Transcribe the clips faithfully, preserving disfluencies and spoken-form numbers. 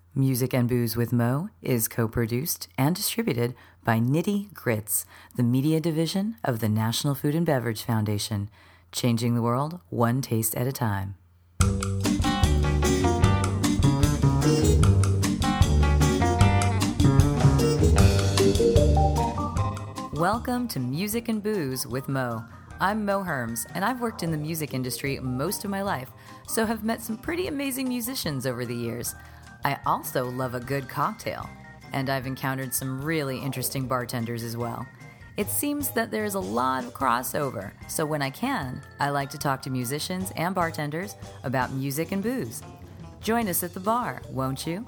Music and Booze with Mo is co-produced and distributed by Nitty Grits, the media division of the National Food and Beverage Foundation, changing the world one taste at a time. Welcome to Music and Booze with Mo. I'm Mo Herms, and I've worked in the music industry most of my life, so have met some pretty amazing musicians over the years. I also love a good cocktail, and I've encountered some really interesting bartenders as well. It seems that there's a lot of crossover, so when I can, I like to talk to musicians and bartenders about music and booze. Join us at the bar, won't you?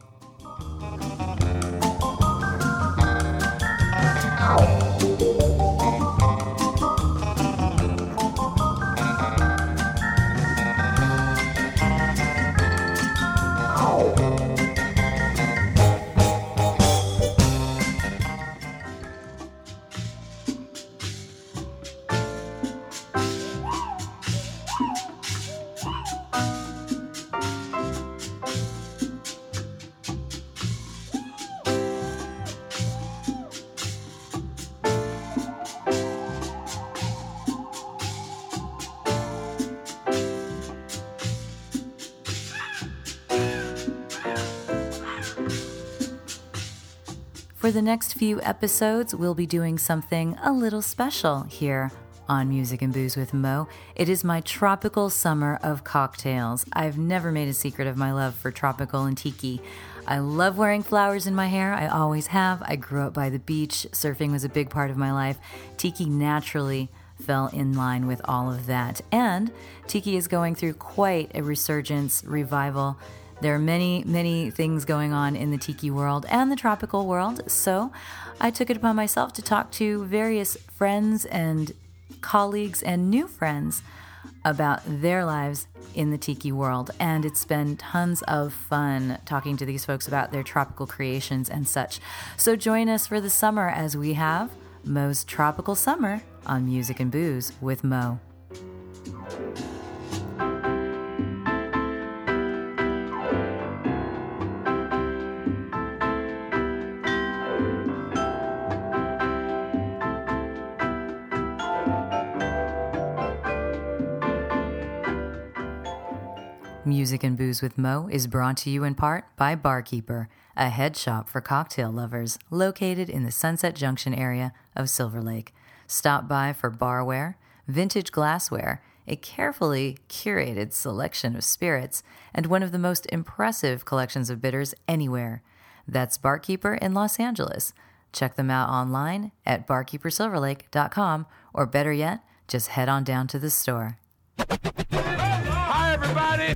For the next few episodes, we'll be doing something a little special here on Music and Booze with Mo. It is my tropical summer of cocktails. I've never made a secret of my love for tropical and tiki. I love wearing flowers in my hair. I always have. I grew up by the beach. Surfing was a big part of my life. Tiki naturally fell in line with all of that. And tiki is going through quite a resurgence, revival. There are many, many things going on in the tiki world and the tropical world, so I took it upon myself to talk to various friends and colleagues and new friends about their lives in the tiki world, and it's been tons of fun talking to these folks about their tropical creations and such. So join us for the summer as we have Mo's Tropical Summer on Music and Booze with Mo. Music and Booze with Mo is brought to you in part by Barkeeper, a head shop for cocktail lovers located in the Sunset Junction area of Silver Lake. Stop by for barware, vintage glassware, a carefully curated selection of spirits, and one of the most impressive collections of bitters anywhere. That's Barkeeper in Los Angeles. Check them out online at barkeeper silver lake dot com, or better yet, just head on down to the store. Hi, everybody!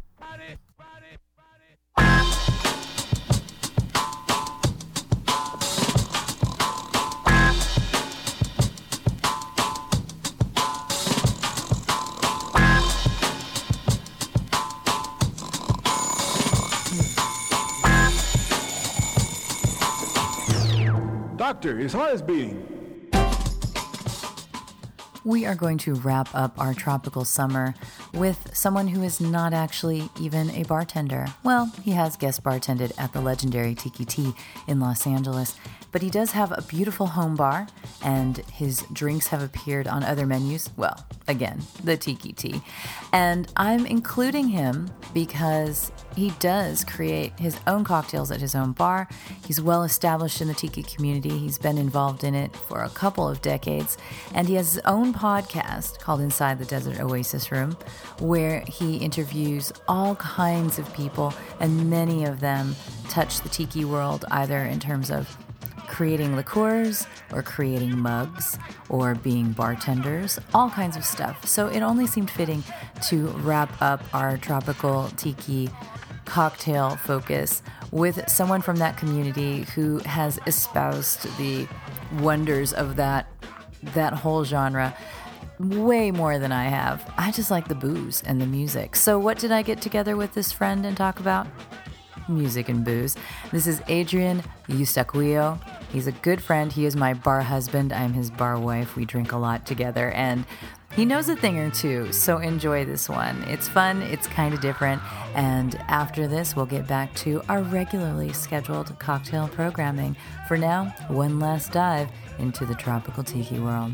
Doctor, his heart is beating. We are going to wrap up our tropical summer with someone who is not actually even a bartender. Well, he has guest bartended at the legendary Tiki Tea in Los Angeles, but he does have a beautiful home bar, and his drinks have appeared on other menus. Well, again, the Tiki Tea. And I'm including him because he does create his own cocktails at his own bar. He's well established in the Tiki community. He's been involved in it for a couple of decades, and he has his own podcast called Inside the Desert Oasis Room, where he interviews all kinds of people, and many of them touch the tiki world either in terms of creating liqueurs or creating mugs or being bartenders, all kinds of stuff. So it only seemed fitting to wrap up our tropical tiki cocktail focus with someone from that community who has espoused the wonders of that that whole genre way more than I have. I just like the booze and the music. So what did I get together with this friend and talk about? Music and booze. This is Adrian Eustaquio. He's a good friend. He is my bar husband. I'm his bar wife. We drink a lot together. And He knows a thing or two, so enjoy this one. It's fun, it's kind of different, and after this, we'll get back to our regularly scheduled cocktail programming. For now, one last dive into the tropical tiki world.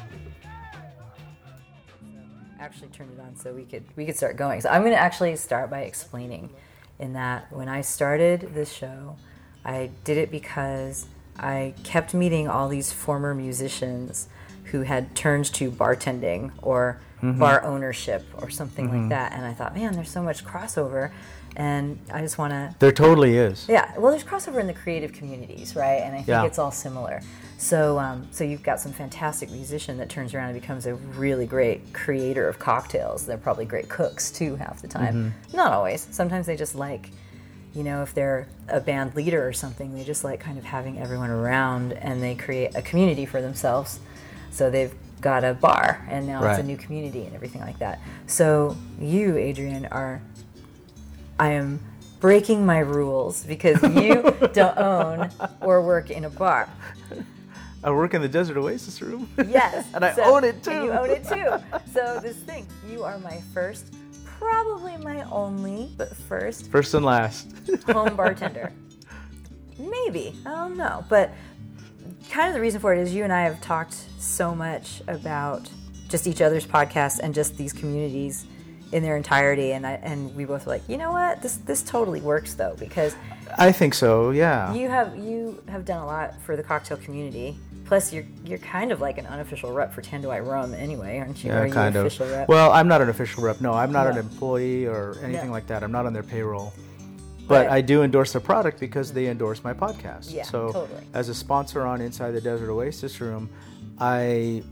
Actually turned it on so we could we could start going. So I'm going to actually start by explaining in that when I started this show, I did it because I kept meeting all these former musicians who had turned to bartending or mm-hmm. bar ownership or something mm-hmm. like that. And I thought, man, there's so much crossover. And I just want to... There totally is. Yeah. Well, there's crossover in the creative communities, right? And I think yeah. it's all similar. So um, so you've got some fantastic musician that turns around and becomes a really great creator of cocktails. They're probably great cooks, too, half the time. Mm-hmm. Not always. Sometimes they just like... You know, if they're a band leader or something, they just like kind of having everyone around and they create a community for themselves. So they've got a bar and now right. it's a new community and everything like that. So you, Adrian, are, I am breaking my rules because you don't own or work in a bar. I work in the Desert Oasis room. Yes. And I so, own it too. And you own it too. So this thing, you are my first... Probably my only, but first. First and last. Home bartender. Maybe. I don't know. But kind of the reason for it is you and I have talked so much about just each other's podcasts and just these communities in their entirety. And I and we both were like, you know what? This this totally works though, because I think so, yeah. You have you have done a lot for the cocktail community. Plus, you're you're kind of like an unofficial rep for Tanduay Rum anyway, aren't you? Yeah, Are you kind an of. official rep? Well, I'm not an official rep. No, I'm not no. an employee or anything no. like that. I'm not on their payroll. But right. I do endorse their product because they endorse my podcast. Yeah, so totally. As a sponsor on Inside the Desert Oasis Room, I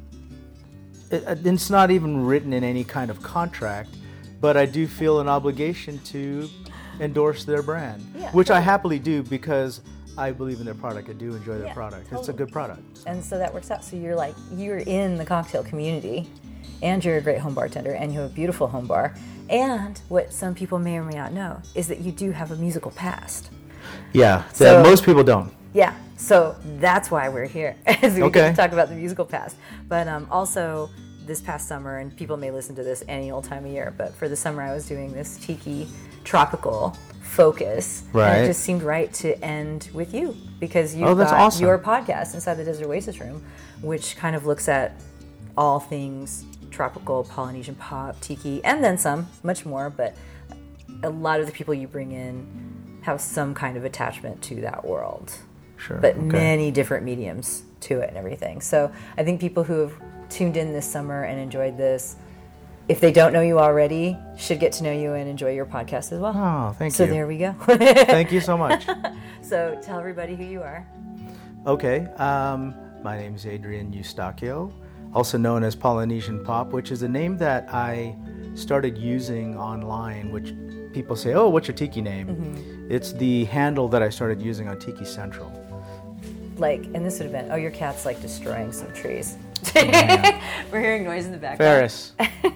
it, it's not even written in any kind of contract, but I do feel an obligation to endorse their brand, yeah, which totally. I happily do because I believe in their product. I do enjoy their yeah, product. totally. It's a good product. So. And so that works out. So you're like, you're in the cocktail community, and you're a great home bartender, and you have a beautiful home bar. And what some people may or may not know is that you do have a musical past. Yeah, so, most people don't. Yeah, so that's why we're here, as we okay. get to talk about the musical past. But um, also, this past summer, and people may listen to this any old time of year, but for the summer I was doing this tiki tropical focus, right. and it just seemed right to end with you because you've oh, that's got awesome. your podcast Inside the Desert Oasis Room, which kind of looks at all things tropical, Polynesian pop, tiki, and then some, much more, but a lot of the people you bring in have some kind of attachment to that world. Sure. But okay. many different mediums to it and everything. So I think people who have tuned in this summer and enjoyed this, if they don't know you already, should get to know you and enjoy your podcast as well. Oh, thank so you. So there we go. Thank you so much. So tell everybody who you are. Okay. Um, my name is Adrian Eustachio, also known as Polynesian Pop, which is a name that I started using online, which people say, oh, what's your tiki name? Mm-hmm. It's the handle that I started using on Tiki Central. Like, and this would have been, oh, your cat's like destroying some trees. Yeah. We're hearing noise in the background. Ferris.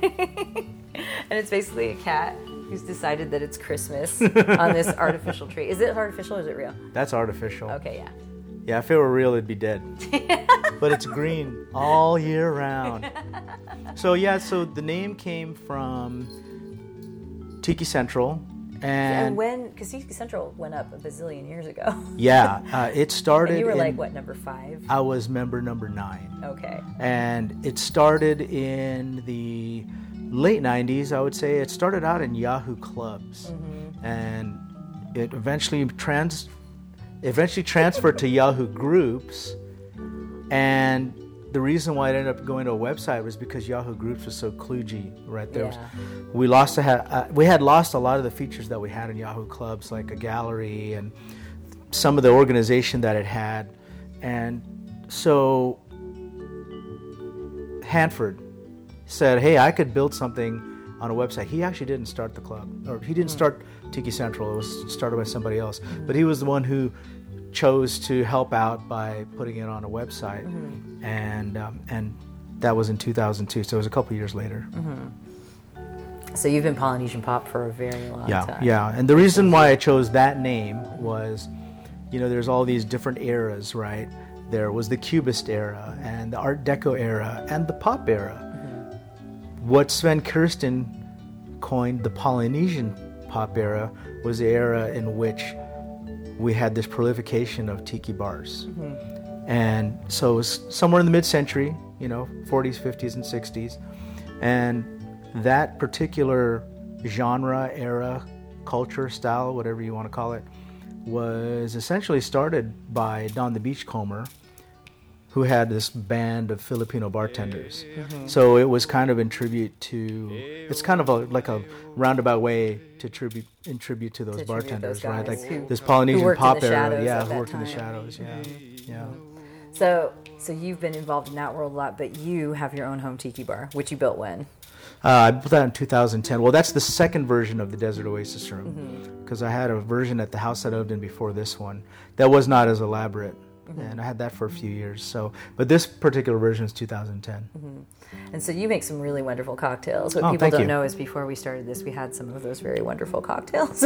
And it's basically a cat who's decided that it's Christmas on this artificial tree. Is it artificial or is it real? That's artificial. Okay, yeah. Yeah, if it were real, it'd be dead. But it's green all year round. So yeah, so the name came from Tiki Central. And, and when, because Tiki Central went up a bazillion years ago. Yeah, uh, it started. And you were in, like, what, number five? I was member number nine. Okay. And it started in the late nineties, I would say. It started out in Yahoo clubs. Mm-hmm. And it eventually trans, eventually transferred to Yahoo groups. And the reason why it ended up going to a website was because Yahoo Groups was so kludgy, right there. Yeah. We lost a ha- uh, we had lost a lot of the features that we had in Yahoo Clubs, like a gallery and some of the organization that it had. And so Hanford said, hey, I could build something on a website. He actually didn't start the club, or he didn't mm. start Tiki Central. It was started by somebody else. Mm. But he was the one who chose to help out by putting it on a website, mm-hmm. and um, and that was in two thousand two, so it was a couple years later. Mm-hmm. So you've been Polynesian Pop for a very long yeah, time. Yeah, and the reason why I chose that name was, you know, there's all these different eras, right? There was the Cubist era, and the Art Deco era, and the Pop era. Mm-hmm. what Sven Kirsten coined the Polynesian pop era was the era in which we had this proliferation of tiki bars. Mm-hmm. And so it was somewhere in the mid-century, you know, forties, fifties, and sixties. And that particular genre, era, culture, style, whatever you want to call it, was essentially started by Don the Beachcomber, who had this band of Filipino bartenders. Mm-hmm. So it was kind of in tribute to, it's kind of a, like a roundabout way to tribute, in tribute to those to bartenders, those right? Like who, this Polynesian pop era, yeah, who worked time. in the shadows, yeah, Mm-hmm. yeah. So, so you've been involved in that world a lot, but you have your own home tiki bar, which you built when? Uh, I built that in two thousand ten. Well, that's the second version of the Desert Oasis room, because mm-hmm. I had a version at the house that I lived in before this one that was not as elaborate. Mm-hmm. And I had that for a few years. So, but this particular version is two thousand ten. Mm-hmm. And so you make some really wonderful cocktails. What oh, people don't you. know is before we started this, we had some of those very wonderful cocktails.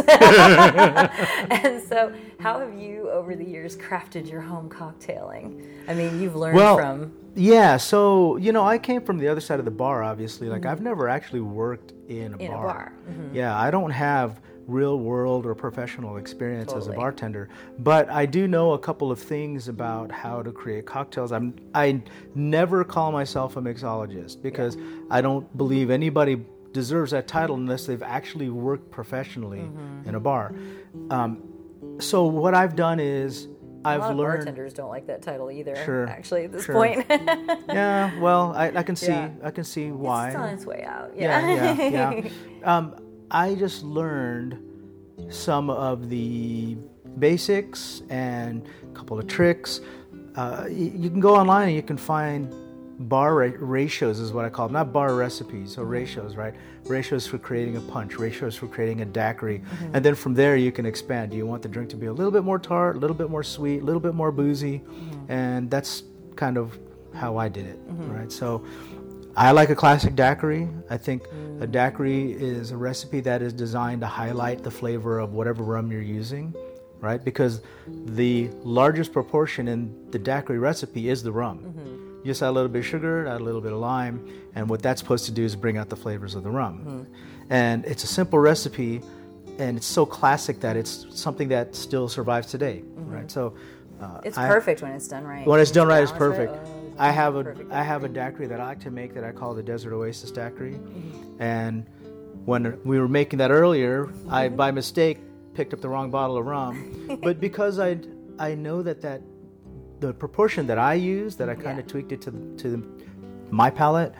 And so, how have you, over the years, crafted your home cocktailing? I mean, you've learned well, from. Yeah. So, you know, I came from the other side of the bar. Obviously, like mm-hmm. I've never actually worked in a in bar. a bar. Mm-hmm. Yeah, I don't have real world or professional experience totally. as a bartender, but I do know a couple of things about how to create cocktails. I'm I never call myself a mixologist because yeah. I don't believe anybody deserves that title unless they've actually worked professionally mm-hmm. in a bar. Um, so what I've done is I've a lot of learned. Bartenders don't like that title either. Sure, actually, at this sure. point. Yeah, well, I, I can see yeah. I can see why. It's on its way out. Yeah, yeah, yeah. yeah. Um, I just learned some of the basics and a couple of tricks. Uh, you, you can go online and you can find bar ra- ratios is what I call them, not bar recipes, so ratios, right? Ratios for creating a punch, ratios for creating a daiquiri. Mm-hmm. And then from there you can expand. Do you want the drink to be a little bit more tart, a little bit more sweet, a little bit more boozy? Mm-hmm. And that's kind of how I did it, mm-hmm. right? So I like a classic daiquiri. I think mm. a daiquiri is a recipe that is designed to highlight the flavor of whatever rum you're using, right? Because the largest proportion in the daiquiri recipe is the rum. Mm-hmm. You just add a little bit of sugar, add a little bit of lime, and what that's supposed to do is bring out the flavors of the rum. Mm-hmm. And it's a simple recipe, and it's so classic that it's something that still survives today, mm-hmm. right? So uh, it's I, perfect when it's done right. When it's done right, it's perfect. It, oh. I have a I have a daiquiri that I like to make that I call the Desert Oasis daiquiri, mm-hmm. and when we were making that earlier, mm-hmm. I by mistake picked up the wrong bottle of rum, but because I I know that that the proportion that I use, that I kind of yeah. tweaked it to the, to the, my palate,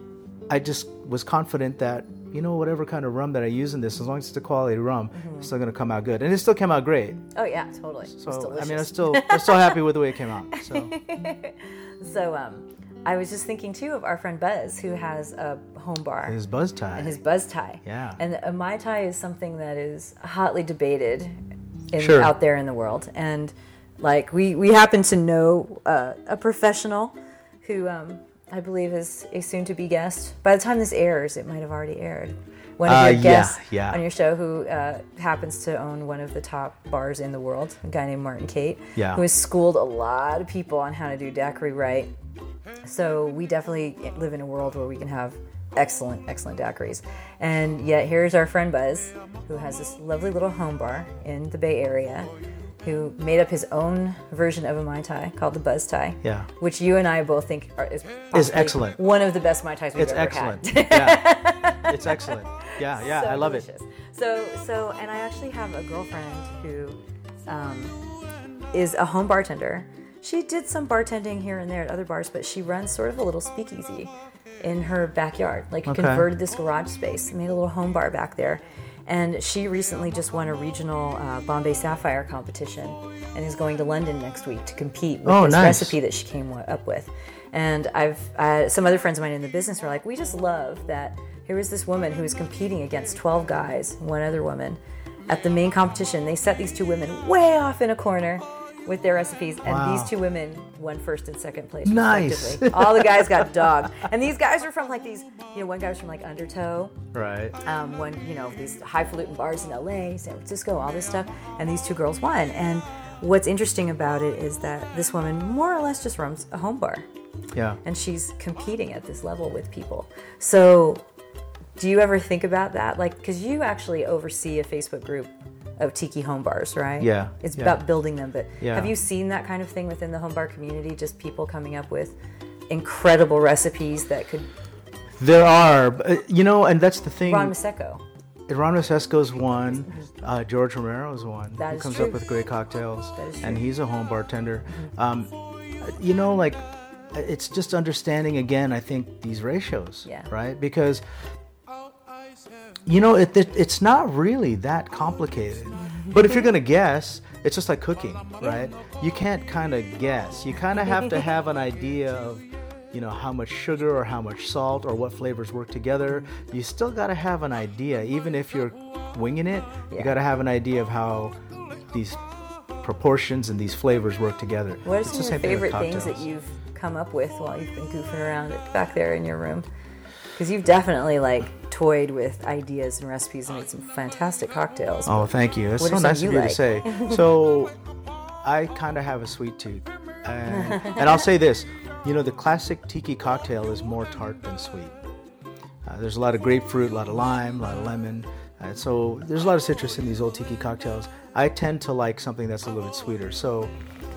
I just was confident that you know whatever kind of rum that I use in this, as long as it's a quality rum, mm-hmm. it's still going to come out good, and it still came out great. Oh yeah, totally. So I mean, I'm still I'm still happy with the way it came out. So. So um, I was just thinking too of our friend Buzz, who has a home bar. His Buzz Tie. And his Buzz Tie. Yeah. And a Mai Tai is something that is hotly debated in, sure. out there in the world. And like we, we happen to know uh, a professional who um, I believe is a soon-to-be guest. By the time this airs, it might have already aired. One of your uh, guests yeah, yeah. on your show who uh, happens to own one of the top bars in the world, a guy named Martin Cate, yeah. who has schooled a lot of people on how to do daiquiri right. So we definitely live in a world where we can have excellent, excellent daiquiris. And yet here's our friend Buzz, who has this lovely little home bar in the Bay Area, who made up his own version of a Mai Tai called the Buzz Tai, yeah. which you and I both think are, is is excellent. One of the best Mai Tais we've it's ever excellent. had. Yeah. It's excellent. Yeah, yeah, so I love delicious. it. So, so, and I actually have a girlfriend who um, is a home bartender. She did some bartending here and there at other bars, but she runs sort of a little speakeasy in her backyard. Like okay. converted this garage space, made a little home bar back there. And she recently just won a regional uh, Bombay Sapphire competition and is going to London next week to compete with oh, this nice. recipe that she came up with. And I've uh, some other friends of mine in the business were like, we just love that here was this woman who was competing against twelve guys, one other woman, at the main competition. They set these two women way off in a corner with their recipes, and wow. these two women won first and second place nice. respectively. All the guys got dogged. And these guys are from like these, you know, one guy was from like Undertow. Right. Um, one, you know, these highfalutin bars in L A, San Francisco, all this stuff. And these two girls won. And what's interesting about it is that this woman more or less just runs a home bar. Yeah. And she's competing at this level with people. So do you ever think about that? Like, because you actually oversee a Facebook group of tiki home bars, right? Yeah. It's yeah. about building them. But yeah. have you seen that kind of thing within the home bar community? Just people coming up with incredible recipes that could... There are, you know, and that's the thing. Ron Maseko. Ron Masesco's one. Uh, George Romero's one. That He is comes true. up with great cocktails. That is true. And he's a home bartender. Mm-hmm. Um, you know, like, it's just understanding, again, I think, these ratios. Yeah. Right? Because... You know, it, it it's not really that complicated. But if you're going to guess, it's just like cooking, right? You can't kind of guess. You kind of have to have an idea of, you know, how much sugar or how much salt or what flavors work together. You still got to have an idea. Even if you're winging it, Yeah. you got to have an idea of how these proportions and these flavors work together. What are It's some the of your same thing with favorite things that cocktails. you've come up with while you've been goofing around back there in your room? Because you've definitely, like, toyed with ideas and recipes and made some fantastic cocktails. Oh, thank you. That's What so are some nice you of you like? to say. So, I kind of have a sweet tooth. And, and I'll say this. You know, the classic tiki cocktail is more tart than sweet. Uh, there's a lot of grapefruit, a lot of lime, a lot of lemon. Uh, so, there's a lot of citrus in these old tiki cocktails. I tend to like something that's a little bit sweeter. So,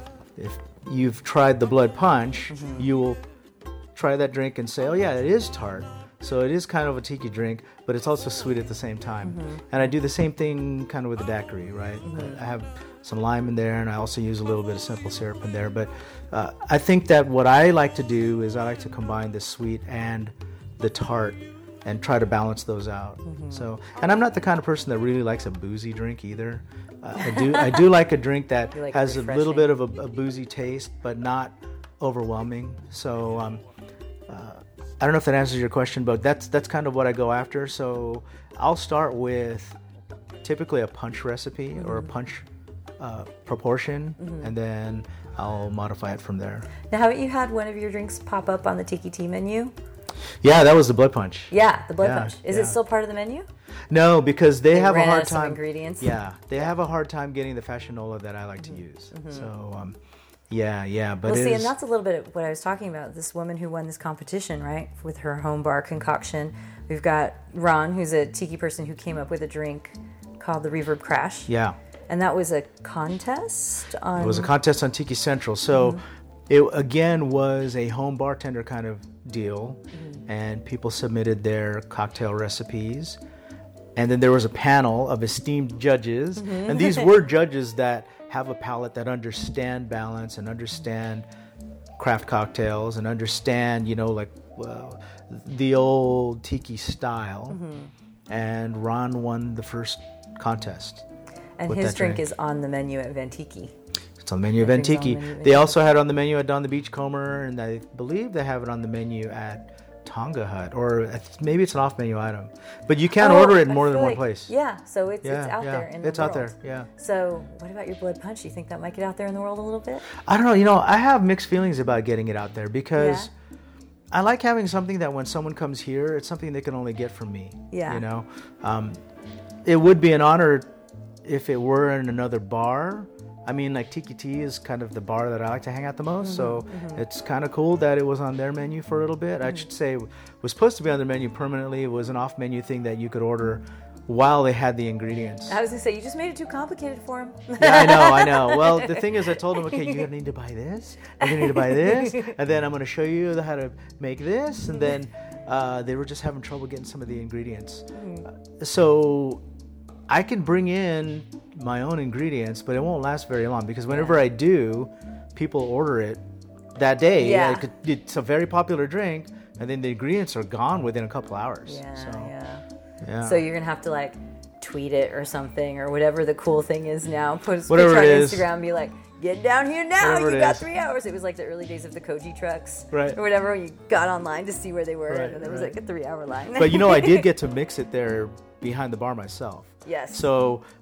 if you've tried the blood punch, mm-hmm. you will try that drink and say, oh, yeah, it is tart. So it is kind of a tiki drink, but it's also sweet at the same time. Mm-hmm. And I do the same thing kind of with the daiquiri, right? Mm-hmm. I have some lime in there, and I also use a little bit of simple syrup in there. But uh, I think that what I like to do is I like to combine the sweet and the tart and try to balance those out. Mm-hmm. So, and I'm not the kind of person that really likes a boozy drink either. Uh, I do I do like a drink that like has a refreshing. little bit of a, a boozy taste, but not overwhelming. So, um, uh, I don't know if that answers your question, but that's that's kind of what I go after. So I'll start with typically a punch recipe mm-hmm. or a punch uh, proportion, mm-hmm. and then I'll modify it from there. Now, haven't you had one of your drinks pop up on the Tiki Tea menu? Yeah, that was the blood punch. Yeah, the blood Yeah, punch. Is yeah. it still part of the menu? No, because they, They have a ran out hard of some time. ingredients? Yeah, they have a hard time getting the fashionola that I like Mm-hmm. to use. Mm-hmm. So, um, yeah, yeah, but Well, it see, is- and that's a little bit of what I was talking about. This woman who won this competition, right, with her home bar concoction. We've got Ron, who's a tiki person who came up with a drink called the Reverb Crash. yeah. And that was a contest on... It was a contest on Tiki Central. So Mm-hmm. it again was a home bartender kind of deal, mm-hmm. and people submitted their cocktail recipes. And then there was a panel of esteemed judges, Mm-hmm. and these were judges that have a palate that understand balance and understand craft cocktails and understand, you know, like well, the old tiki style. Mm-hmm. And Ron won the first contest. And with his that drink drink. is on the menu at Ventiki. It's on the menu of That drink's on Ventiki. the menu of They Ventiki. also had it on the menu at Don the Beachcomber, and I believe they have it on the menu at Tonga Hut, or maybe it's an off-menu item. But you can Oh, order it in I more than feel one like- place. Yeah, so it's, Yeah, it's out yeah. there in the It's world. out there, yeah. So what about your blood punch? You think that might get out there in the world a little bit? I don't know. You know, I have mixed feelings about getting it out there because Yeah. I like having something that when someone comes here, it's something they can only get from me. Yeah. You know, um, it would be an honor if it were in another bar. I mean, like Tiki Tea is kind of the bar that I like to hang out the most, Mm-hmm, so mm-hmm. it's kind of cool that it was on their menu for a little bit. Mm-hmm. I should say it was supposed to be on their menu permanently. It was an off-menu thing that you could order while they had the ingredients. I was going to say, you just made it too complicated for him. Yeah, I know, I know. Well, the thing is, I told them, okay, you're going to need to buy this, you're going to need to buy this, and then I'm going to show you how to make this, and then uh, they were just having trouble getting some of the ingredients. Mm-hmm. So I can bring in my own ingredients, but it won't last very long because whenever Yeah. I do, people order it that day. Yeah. Like, it's a very popular drink, and then the ingredients are gone within a couple hours. Yeah, so, yeah. yeah. So you're going to have to, like, tweet it or something or whatever the cool thing is now. Put a Whatever picture on it is. Instagram and be like, get down here now. Whatever You it got is. three hours. It was like the early days of the Koji trucks. Right. Or whatever. You got online to see where they were. Right, and there was right. like a three hour line. But you know, I did get to mix it there behind the bar myself. Yes. So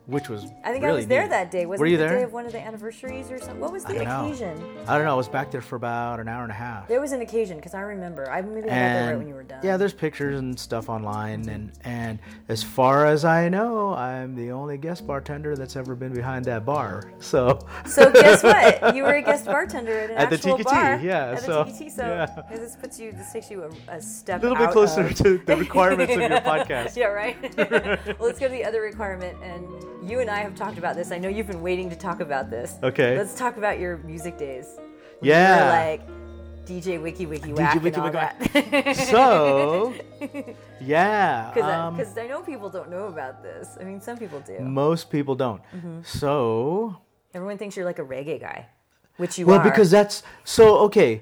which was I think really I was there neat. that day. Was Were it you the there? day of one of the anniversaries or something? What was the I don't know. occasion? I don't know. I was back there for about an hour and a half. There was an occasion because I remember. I maybe I got there right And when you were done. yeah, there's pictures and stuff online, and and as far as I know, I'm the only guest bartender that's ever been behind that bar. So So guess what? You were a guest bartender at an At the actual Tiki T, bar. yeah, At so, the Tiki T. So yeah. this puts you. This takes you a, a step a little bit out closer of- to the requirements of your podcast. Yeah, right. Well, let's go to the other requirement, and you and I have talked about this. I know you've been waiting to talk about this. Okay. Let's talk about your music days. When Yeah. You were like D J Wiki Wiki Whack D J Wiki and all Wiki that. So, yeah. Because um, I know people don't know about this. I mean, some people do. most people don't. Mm-hmm. So, Everyone thinks you're like a reggae guy, which you well, are. because that's so okay.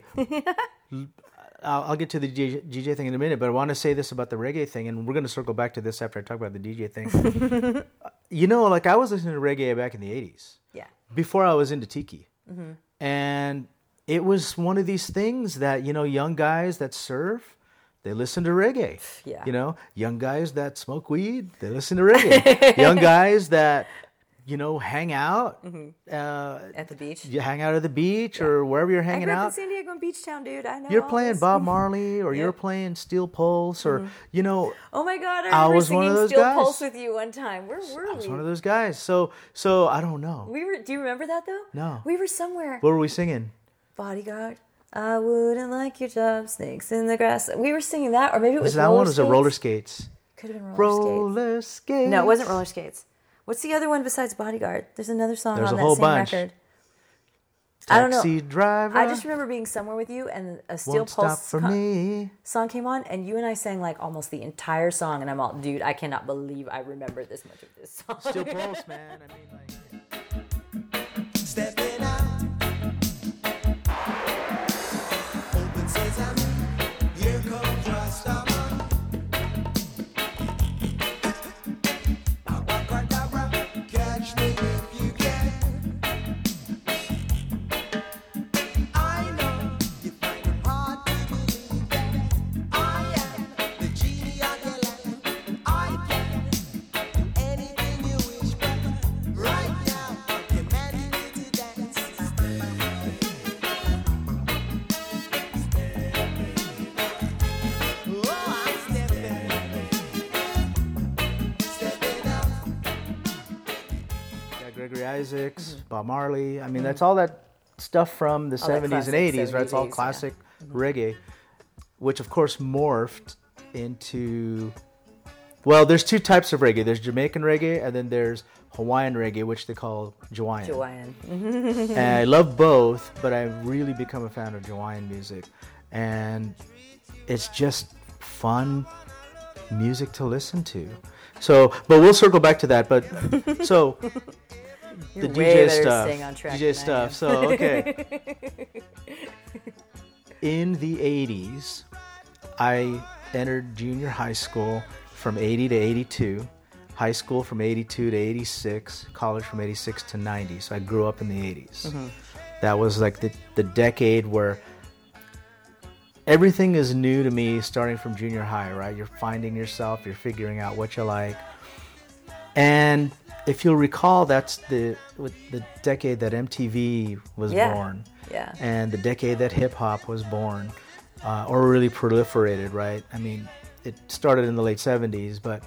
I'll, I'll get to the D J, D J thing in a minute, but I want to say this about the reggae thing, and we're going to circle back to this after I talk about the D J thing. You know, like I was listening to reggae back in the eighties. Yeah. Before I was into tiki. Mm-hmm. And it was one of these things that, you know, young guys that surf, they listen to reggae. Yeah. You know, young guys that smoke weed, they listen to reggae. Young guys that, you know, hang out. Mm-hmm. Uh, At the beach. you hang out at the beach or wherever you're I hanging grew up in out. San Diego and Beach Town, dude. I know. You're all playing this. Bob Marley or you're Yep. playing Steel Pulse or, Mm-hmm. you know, Oh my God! I I remember was one singing of those Steel guys. Pulse with you one time. Where were I was we? one of those guys. So, so I don't know. We were. Do you remember that though? No. We were somewhere. What were we singing? Bodyguard. I wouldn't like your job. Snakes in the grass. We were singing that, or maybe it was, Was that roller one? Was it roller skates. skates? Could have been roller, skates. Roller skates. No, it wasn't roller skates. What's the other one besides Bodyguard? There's another song There's on a that whole same bunch. record. I don't know. Taxi driver. I just remember being somewhere with you and a Steel won't stop Pulse for co- me. song came on, and you and I sang like almost the entire song, and I'm all, dude, I cannot believe I remember this much of this song. Steel Pulse, man. I mean, like. Stepping out, open sesame, here comes Rastaman. Abracadabra, catch me if you can. I know you find it hard to believe that I am the genie of your lamp, and I can do anything you wish, but right now I'm commanding you to dance. Oh, I'm stepping, stepping out. Yeah, Gregory Isaacs, Bob Marley. I mean, that's all that stuff from the Mm-hmm. All that seventies and classic eighties, right? It's all seventies, classic yeah. Mm-hmm. reggae, which of course morphed into. Well, there's two types of reggae. There's Jamaican reggae, and then there's Hawaiian reggae, which they call Jawaiian. Joanne. And I love both, but I've really become a fan of Jawaiian music, and it's just fun music to listen to. So, but we'll circle back to that. But so You're the way D J better stuff, staying on track D J than I stuff. am. So okay, in the eighties, I entered junior high school from eighty to eighty-two, high school from eighty-two to eighty-six, college from eighty-six to ninety. So I grew up in the eighties. Mm-hmm. That was like the, the decade where everything is new to me starting from junior high, right? You're finding yourself, you're figuring out what you like. And if you'll recall, that's the with the decade that M T V was Yeah. born. Yeah. And the decade that hip hop was born, uh, or really proliferated, right? I mean, it started in the late seventies, but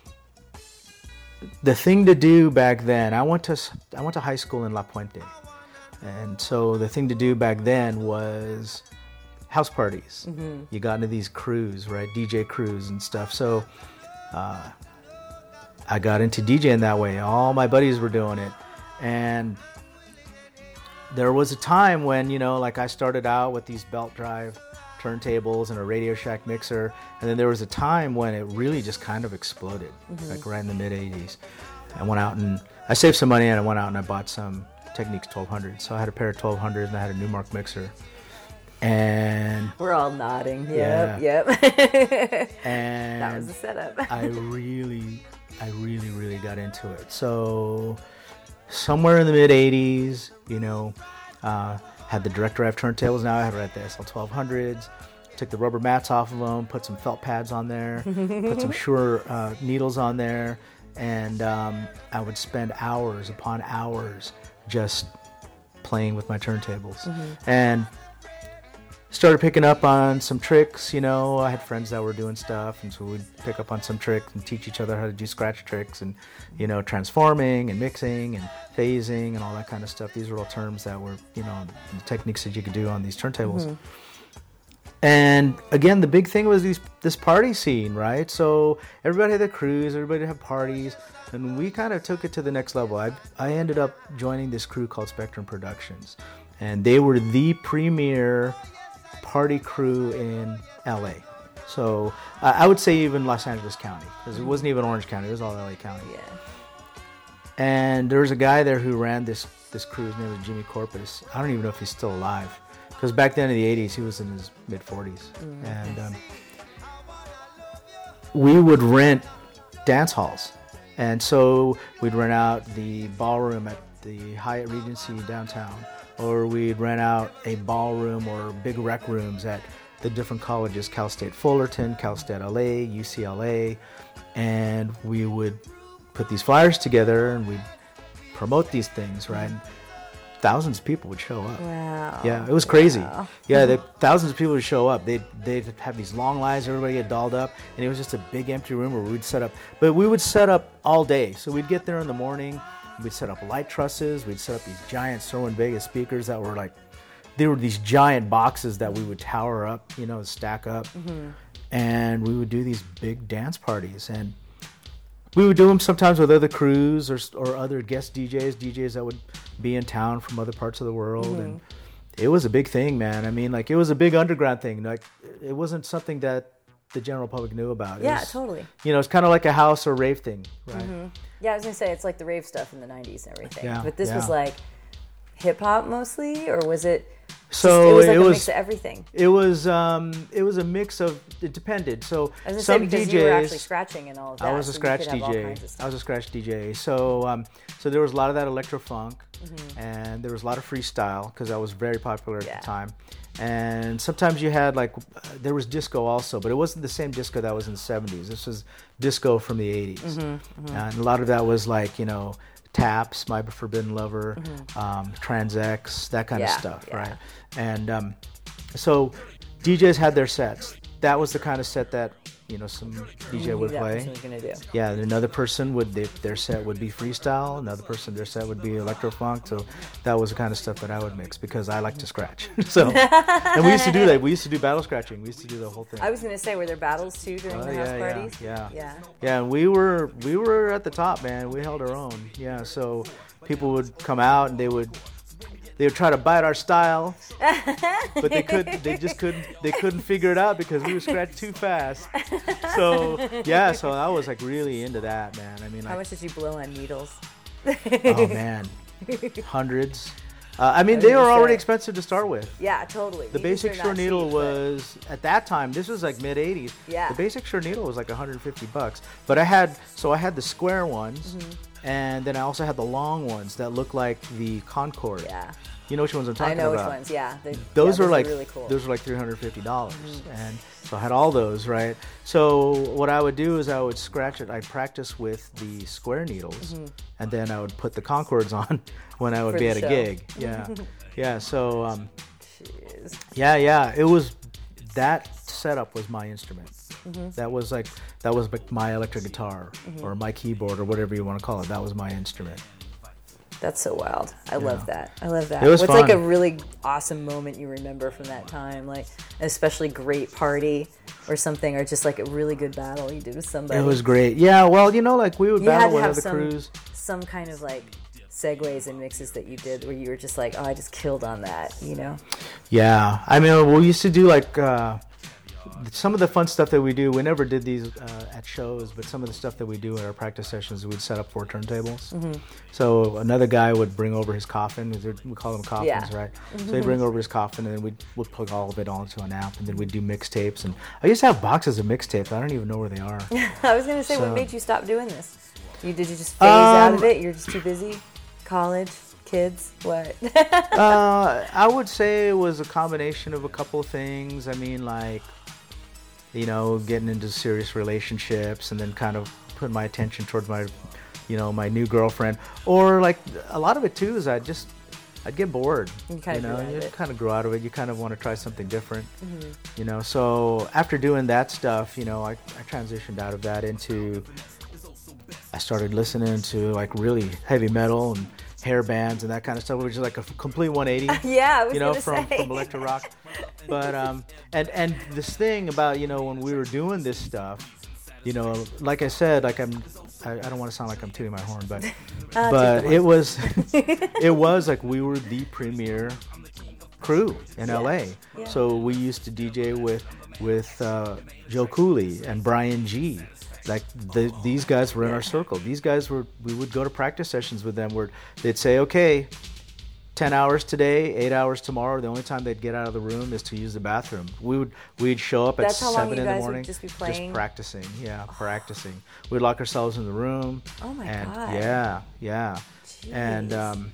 the thing to do back then, I went to I went to high school in La Puente, and so the thing to do back then was house parties. Mm-hmm. You got into these crews, right? D J crews and stuff. So uh, I got into DJing that way. All my buddies were doing it, and there was a time when, you know, like I started out with these belt drive turntables and a Radio Shack mixer, and then there was a time when it really just kind of exploded, Mm-hmm. like right in the mid eighties. I went out and I saved some money, and I went out and I bought some Technics twelve hundred. So I had a pair of twelve hundreds and I had a Newmark mixer. And We're all nodding. Yeah. Yep, yep. and That was the setup. I really, I really, really got into it. So somewhere in the mid eighties, you know, uh, had the direct drive turntables. Now I had right there, S L twelve hundreds. Took the rubber mats off of them, put some felt pads on there, put some Shure uh, needles on there, and um, I would spend hours upon hours just playing with my turntables, mm-hmm. and started picking up on some tricks. You know, I had friends that were doing stuff, and so we'd pick up on some tricks and teach each other how to do scratch tricks, and you know, transforming and mixing and phasing and all that kind of stuff. These were all terms that were, you know, the techniques that you could do on these turntables. Mm-hmm. And again, the big thing was these this party scene, right? So everybody had their crews, everybody had parties, and we kind of took it to the next level. I I ended up joining this crew called Spectrum Productions, and they were the premier party crew in L A. So uh, I would say even Los Angeles County, because it wasn't even Orange County, it was all L A County. Yeah. And there was a guy there who ran this this crew. His name was Jimmy Corpus. I don't even know if he's still alive, because back then in the eighties he was in his mid forties. Mm-hmm. And um, we would rent dance halls, and so we'd rent out the ballroom at the Hyatt Regency downtown, or we'd rent out a ballroom or big rec rooms at the different colleges, Cal State Fullerton, Cal State L A, U C L A, and we would put these flyers together and we'd promote these things, right? And thousands of people would show up. Wow. Yeah, it was crazy. Wow. Yeah, the thousands of people would show up. They'd, they'd have these long lines, everybody get dolled up, and it was just a big empty room where we'd set up. But we would set up all day. So we'd get there in the morning, we'd set up light trusses, we'd set up these giant Cerwin Vegas speakers that were like, they were these giant boxes that we would tower up, you know, stack up. Mm-hmm. And we would do these big dance parties. And we would do them sometimes with other crews or or other guest D Js, D Js that would be in town from other parts of the world. Mm-hmm. And it was a big thing, man. I mean, like, it was a big underground thing. Like, it wasn't something that the general public knew about. It yeah, was, totally. You know, it's kind of like a house or rave thing, right? Mm-hmm. Yeah, I was going to say, it's like the rave stuff in the nineties and everything. Yeah, but this yeah. was like hip-hop mostly, or was it... So it was like it a was, mix of everything. It was um, it was a mix of, it depended. So I was some say, because D Js. You were actually scratching and all of that. I was a so scratch you could D have J. all kinds of stuff. I was a scratch D J. So um, so there was a lot of that electro funk, mm-hmm. and there was a lot of freestyle because that was very popular at yeah. the time. And sometimes you had like uh, there was disco also, but it wasn't the same disco that was in the seventies. This was disco from the eighties, mm-hmm, mm-hmm. and a lot of that was like, you know, Taps, My Forbidden Lover, mm-hmm. um, Trans-X, that kind yeah, of stuff, yeah. right? And um, so D Js had their sets. That was the kind of set that, you know, some D J would that play. person was gonna do. Yeah, another person would they, their set would be freestyle. Another person their set would be electro funk. So that was the kind of stuff that I would mix because I like to scratch. So and we used to do that. We used to do battle scratching. We used to do the whole thing. I was gonna say, were there battles too during Oh, the yeah, house yeah, parties? yeah, Yeah. Yeah, and we were we were at the top, man. We held our own. Yeah, so people would come out and they would they would try to bite our style, but they could they just couldn't they couldn't figure it out because we were scratched too fast. So yeah, so I was like really into that, man. I mean, How like, much did you blow on needles? oh man, hundreds. Uh, I mean, I was they were gonna already say. expensive to start with. Yeah, totally. The Needles basic are Shure not needle cheap, but- was at that time. This was like mid eighties. Yeah. The basic Shure needle was like one hundred fifty bucks. But I had so I had the square ones, Mm-hmm. and then I also had the long ones that looked like the Concorde. Yeah. You know which ones I'm I talking know about? which ones. Yeah. They- Those yeah, were like really cool. those were like three hundred fifty dollars, and so I had all those, right? So what I would do is I would scratch it. I'd practice with the square needles, and then I would put the Concords on when I would For be the at a show. gig. Yeah, yeah. So um, Jeez. yeah, yeah. It was that setup was my instrument. Mm-hmm. That was like that was like my electric guitar or my keyboard or whatever you want to call it. That was my instrument. That's so wild. I love that. I love that. It was What's fun. like a really awesome moment you remember from that time? Like, an especially great party or something, or just like a really good battle you did with somebody? It was great. Yeah. Well, you know, like we would You had battle to with have other some, crews. some kind of like segues and mixes that you did where you were just like, oh, I just killed on that, you know? Yeah, I mean, we used to do like uh, some of the fun stuff that we do. We never did these uh, at shows, but some of the stuff that we do at our practice sessions, we'd set up four turntables. Mm-hmm. So another guy would bring over his coffin. We call them coffins, Yeah. right? So he'd bring over his coffin, and then we'd, we'd plug all of it onto an amp, and then we'd do mixtapes. And I used to have boxes of mixtapes. I don't even know where they are. I was going to say, So- what made you stop doing this? You Did you just phase out of Um, it? You're just too busy? College? Kids? What? uh, I would say it was a combination of a couple of things. I mean, like, you know, getting into serious relationships and then kind of put my attention towards my, you know, my new girlfriend. Or like a lot of it too is I just, I'd get bored. You kind of know, grew out you of it. kind of grow out of it. You kind of want to try something different. Mm-hmm. You know, so after doing that stuff, you know, I, I transitioned out of that into, I started listening to like really heavy metal and hair bands and that kind of stuff, which is like a f- complete one eighty. Yeah, I was you know, gonna from, say. from electro rock. But um, and and this thing about, you know, when we were doing this stuff, you know, like I said, like I'm, I, I don't want to sound like I'm tooting my horn, but Uh, but toot the it was, it was like we were the premier crew in L A. Yeah. So we used to D J with with uh, Joe Cooley and Brian G. Like the, these guys were in our circle. These guys were. We would go to practice sessions with them where they'd say, "Okay, ten hours today, eight hours tomorrow." The only time they'd get out of the room is to use the bathroom. We would. We'd show up at That's how long seven you in the guys would morning, just be playing? practicing. Yeah, practicing. We'd lock ourselves in the room. Oh my and God. Yeah, yeah, and Jeez. um,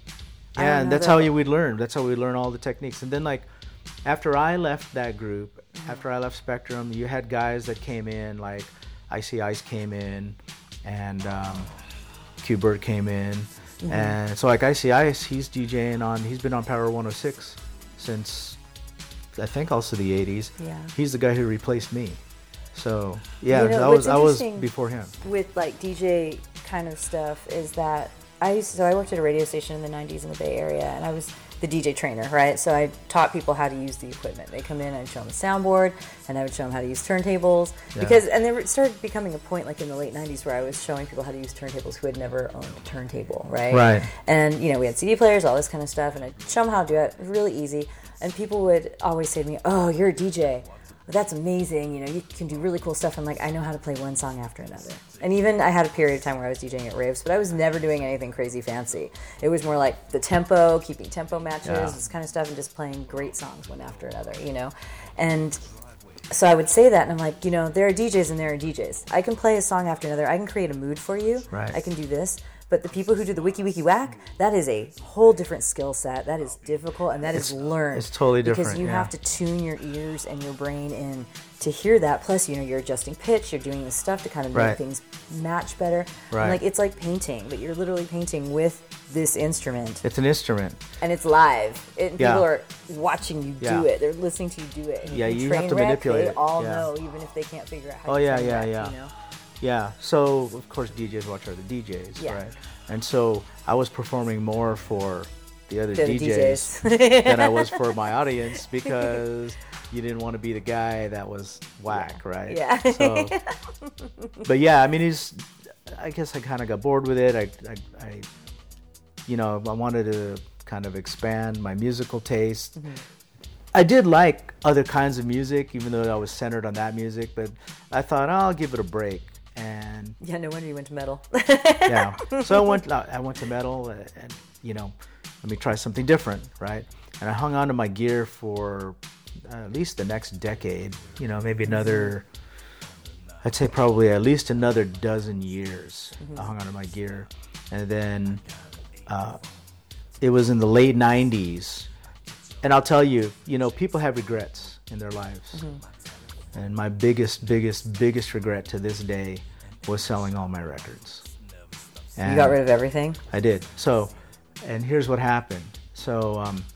I yeah, don't and know that's that- how you we'd learn. That's how we learn all the techniques. And then like, after I left that group, Mm-hmm. after I left Spectrum, you had guys that came in like. Icy Ice came in, and um, Q-Bert came in, Mm-hmm. and so like Icy Ice, he's DJing on. He's been on Power one oh six since I think also the eighties. Yeah. He's the guy who replaced me. So yeah, You know, that what's was I was interesting before him. With like D J kind of stuff is that I used so I worked at a radio station in the nineties in the Bay Area, and I was the D J trainer, right? So I taught people how to use the equipment. They come in, I'd show them the soundboard, and I would show them how to use turntables. Yeah. Because and there started becoming a point like in the late nineties where I was showing people how to use turntables who had never owned a turntable, right? Right. And you know, we had C D players, all this kind of stuff, and I'd show them how to do it. Really easy. And people would always say to me, "Oh, you're a D J. That's amazing, you know, you can do really cool stuff." I'm like, I know how to play one song after another. And even I had a period of time where I was DJing at raves, but I was never doing anything crazy fancy. It was more like the tempo, keeping tempo matches, Yeah. this kind of stuff, and just playing great songs one after another, you know. And so I would say that, and I'm like, you know, there are D Js and there are D Js. I can play a song after another. I can create a mood for you. Right. I can do this. But the people who do the wiki wiki whack, that is a whole different skill set. That is difficult, and that is It's- learned. it's totally because different, you yeah. have to tune your ears and your brain in to hear that. Plus, you know, you're adjusting pitch. You're doing this stuff to kind of make Right. things match better. And, Right. like it's like painting, but you're literally painting with this instrument, It's an instrument. and it's live. It, and Yeah. people are watching you Yeah. do it. They're listening to you do it. And Yeah, can you train have to wreck, manipulate They it. all Yeah. know, even if they can't figure out how. Oh to yeah, train yeah, wreck, yeah. You know? Yeah, so of course D Js watch other D Js, Yeah. right? And so I was performing more for the other The other D Js, D Js. than I was for my audience because you didn't want to be the guy that was whack, right? Yeah. So, but yeah, I mean, he's. I guess I kind of got bored with it. I, I, I, you know, I wanted to kind of expand my musical taste. Mm-hmm. I did like other kinds of music, even though I was centered on that music. But I thought, oh, I'll give it a break. And Yeah, no wonder you went to metal. yeah, so I went. I went to metal, and, and you know, let me try something different, right? And I hung on to my gear for uh, at least the next decade. You know, maybe another. I'd say probably at least another dozen years. I hung on to my gear, and then uh, it was in the late nineties. And I'll tell you, you know, people have regrets in their lives. And my biggest, biggest, biggest regret to this day was selling all my records. And You got rid of everything? I did. So, and here's what happened. So, um,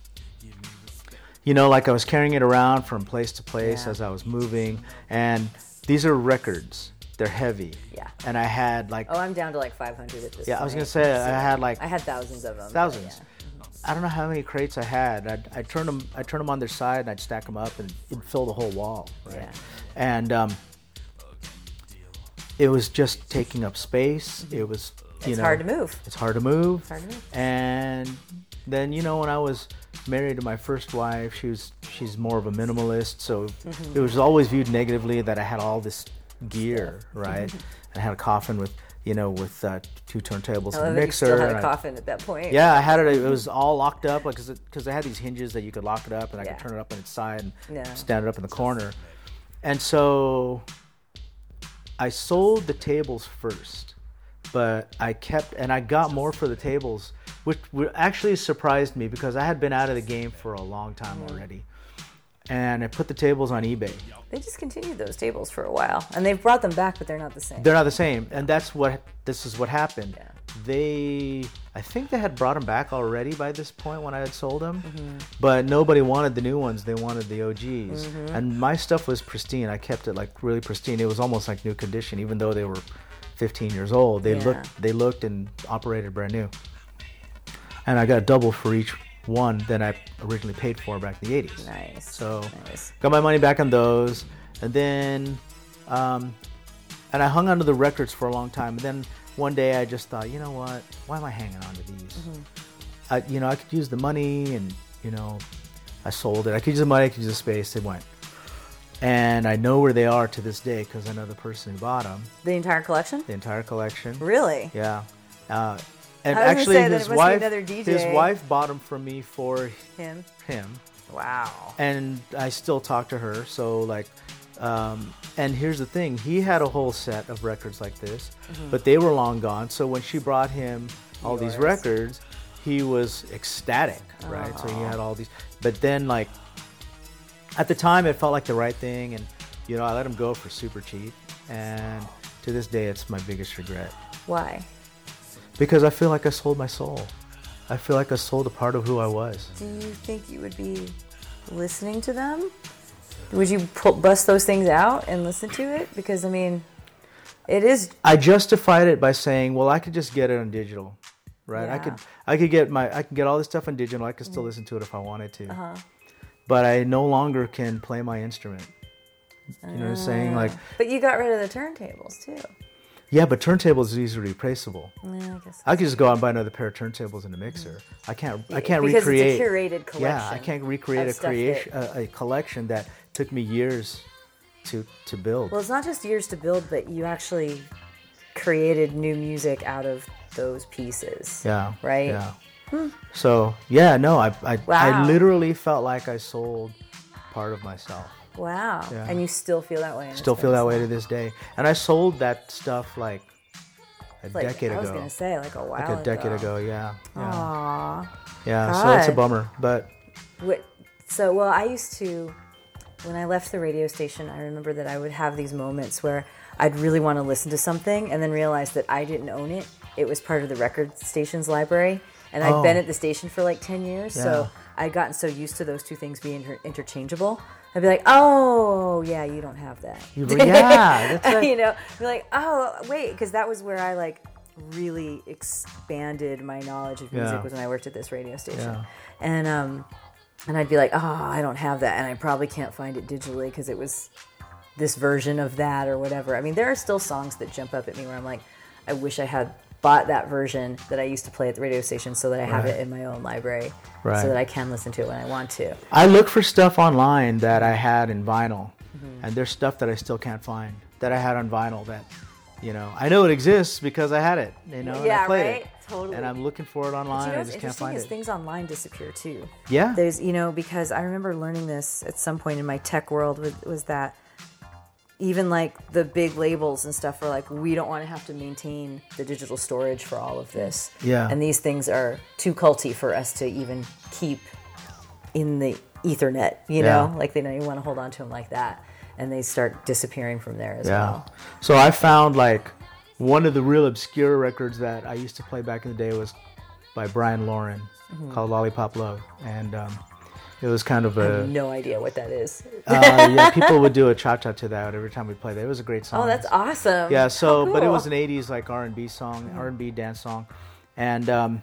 you know, like I was carrying it around from place to place Yeah. as I was moving. And these are records. They're heavy. Yeah. And I had like, Oh, I'm down to like five hundred at this yeah, point. I was going to say, I had like I had thousands of them. but thousands. yeah. I don't know how many crates I had. I'd, I'd turn them, I'd turn them on their side, and I'd stack them up, and it'd fill the whole wall. Right? Yeah. And um, it was just taking up space. It was, you It's know, hard to move. It's hard to move. Hard to move. And then you know, when I was married to my first wife, she was she's more of a minimalist, so Mm-hmm. it was always viewed negatively that I had all this gear, right? Mm-hmm. I had a coffin with, you know, with uh, two turntables I love and that a you mixer. still had and a I- coffin at that point. yeah, I had it. It was all locked up, like, cause, it, cause I had these hinges that you could lock it up, and I Yeah. could turn it up on its side and Yeah. stand it up in the corner. And so I sold the tables first, but I kept, and I got more for the tables, which w- actually surprised me because I had been out of the game for a long time already. and I put the tables on eBay. They discontinued those tables for a while, and they've brought them back, but they're not the same. They're not the same, and that's what this is what happened. Yeah. They, I think they had brought them back already by this point when I had sold them, Mm-hmm. but nobody wanted the new ones. They wanted the O Gs, Mm-hmm. and my stuff was pristine. I kept it like really pristine. It was almost like new condition, even though they were fifteen years old. They Yeah. looked, they looked and operated brand new. And I got double for each one than I originally paid for back in the eighties. Nice. So Nice. got my money back on those, and then, um, and I hung onto the records for a long time. And then one day I just thought, you know what? Why am I hanging on to these? Mm-hmm. I, you know, I could use the money, and you know, I sold it. I could use the money. I could use the space. It went, and I know where they are to this day because I know the person who bought them, The entire collection? the entire collection. Really? Yeah. Uh, and I was gonna actually, say that his it must be wife, another D J. his wife bought them from me for Him? him. Wow. And I still talk to her. So like, um, and here's the thing: he had a whole set of records like this, but they were long gone. So when she brought him all these Yours. records, he was ecstatic, right? So he had all these. But then like, at the time, it felt like the right thing, and you know, I let him go for super cheap. And to this day, it's my biggest regret Why? because I feel like I sold my soul. I feel like I sold a part of who I was. Do you think you would be listening to them? Would you pull, bust those things out and listen to it? Because, I mean, it is... I justified it by saying, well, I could just get it on digital, right? I Yeah. could I could get my I could get all this stuff on digital. I could still listen to it if I wanted to. Uh-huh. But I no longer can play my instrument. You know what I'm saying? Like, But you got rid of the turntables, too. yeah, but turntables is easily replaceable. Yeah, I guess. I could just go out and buy another pair of turntables and a mixer. I can't I can't Because recreate. it's a curated collection. Yeah, I can't recreate of a stuff creation that- a, a collection that took me years to to build. Well, it's not just years to build, but you actually created new music out of those pieces. Yeah. Right? Yeah. So yeah, no, I I, Wow. I literally felt like I sold part of myself. Wow. Yeah. And you still feel that way? and Still it's feel been that way so- to this day. And I sold that stuff like a Like, decade I was ago. going to say, like a while like a decade ago, yeah. Yeah. Aww. Yeah, so it's a God. bummer, but What, so, well, I used to, when I left the radio station, I remember that I would have these moments where I'd really want to listen to something and then realize that I didn't own it. It was part of the record station's library. And I'd Oh. been at the station for like ten years. Yeah. So I'd gotten so used to those two things being inter- interchangeable. I'd be like, oh, yeah, you don't have that. you yeah, that's right. you know, be like, oh, wait, because that was where I like really expanded my knowledge of music Yeah. was when I worked at this radio station, Yeah. and um, and I'd be like, oh, I don't have that, and I probably can't find it digitally because it was this version of that or whatever. I mean, there are still songs that jump up at me where I'm like, I wish I had bought that version that I used to play at the radio station so that I have Right. it in my own library, Right. so that I can listen to it when I want to. I look for stuff online that I had in vinyl, Mm-hmm. and there's stuff that I still can't find that I had on vinyl that, you know, I know it exists because I had it, you know, and Yeah, I played right? it. Totally. And I'm looking for it But online. you know I what's just can't interesting find is it. things online disappear too. Yeah. There's, you know, because I remember learning this at some point in my tech world was, was that even like the big labels and stuff are like, we don't want to have to maintain the digital storage for all of this. Yeah. And these things are too culty for us to even keep in the Ethernet, you Yeah. know, like they don't even want to hold on to them like that. And they start disappearing from there as Yeah. well. So I found like one of the real obscure records that I used to play back in the day was by Brian Lauren Mm-hmm. called Lollipop Love. And um, it was kind of I a, have no idea what that is. uh, yeah, people would do a cha-cha to that every time we played that. It was a great song. Oh, that's awesome. Yeah, so, How but it cool. was an eighties like R and B song, R and B dance song. And um,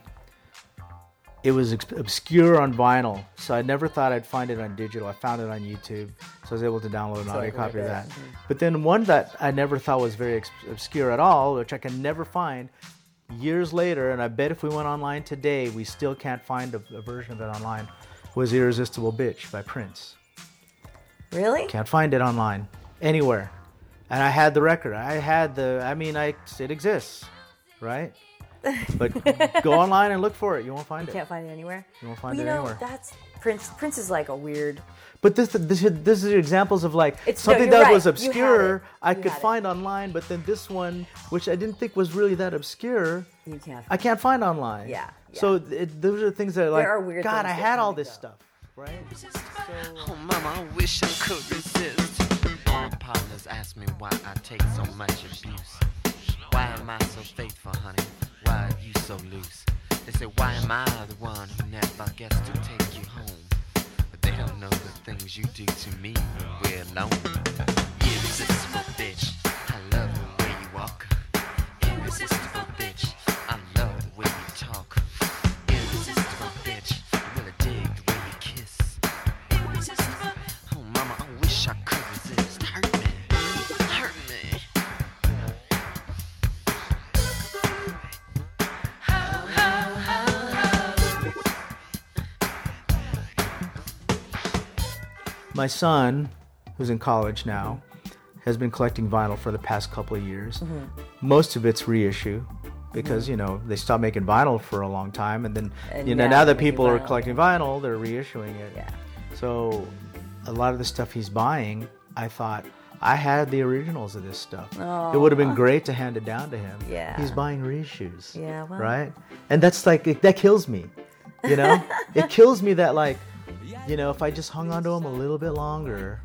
it was ex- obscure on vinyl, so I never thought I'd find it on digital. I found it on YouTube, so I was able to download an So audio like copy of right that. there. But then one that I never thought was very ex- obscure at all, which I can never find years later, and I bet if we went online today, we still can't find a, a version of it online, was Irresistible Bitch by Prince. Really? Can't find it online anywhere. And I had the record. I had the, I mean, I it exists, right? But go online and look for it. You won't find You it. can't find it anywhere. You won't find well, it you know, anywhere. That's Prince. Prince is like a weird. But this, this, this is examples of like It's- no, something you're that right. was You had obscure it. I You could had it. find online, but then this one, which I didn't think was really that obscure, You can't. I can't find online. Yeah, So it, those are things that are like, are weird God, things I that had come all and this go. stuff. right? So, Oh, mama, I wish I could resist. My partners ask me why I take so much abuse. Why am I so faithful, honey? Why are you so loose? They say, why am I the one who never gets to take you home? But they don't know the things you do to me when we're alone. Irresistible bitch, I love the way you walk. Irresistible bitch, I love the way you talk. Irresistible bitch, will I dig the way you kiss. Irresistible, oh mama, I wish I could resist. Hurt me, hurt me. my son, who's in college now, has been collecting vinyl for the past couple of years. Mm-hmm. Most of it's reissue because, mm-hmm. you know, they stopped making vinyl for a long time. And then, And you know, now now that they're people making are vinyl, collecting yeah. vinyl, they're reissuing it. Yeah. So a lot of the stuff he's buying, I thought, I had the originals of this stuff. Aw. It would have been great to hand it down to him. Yeah. He's buying reissues. Yeah, well. Right? And that's like, it, that kills me. You know? It kills me that, like, you know, if I just hung on to him a little bit longer.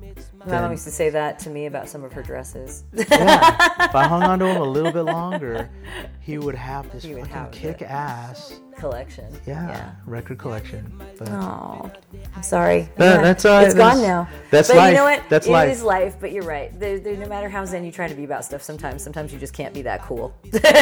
My mom used to say that to me about some of her dresses. Yeah. If I hung on to him a little bit longer, he would have this He would fucking have kick-ass Collection. yeah, record collection. But Oh, I'm sorry. No, Yeah. that's all right. It's gone That's- now. that's but life. you know what? That's It life. is life, but you're right. There, there, no matter how zen you try to be about stuff, sometimes sometimes you just can't be that cool.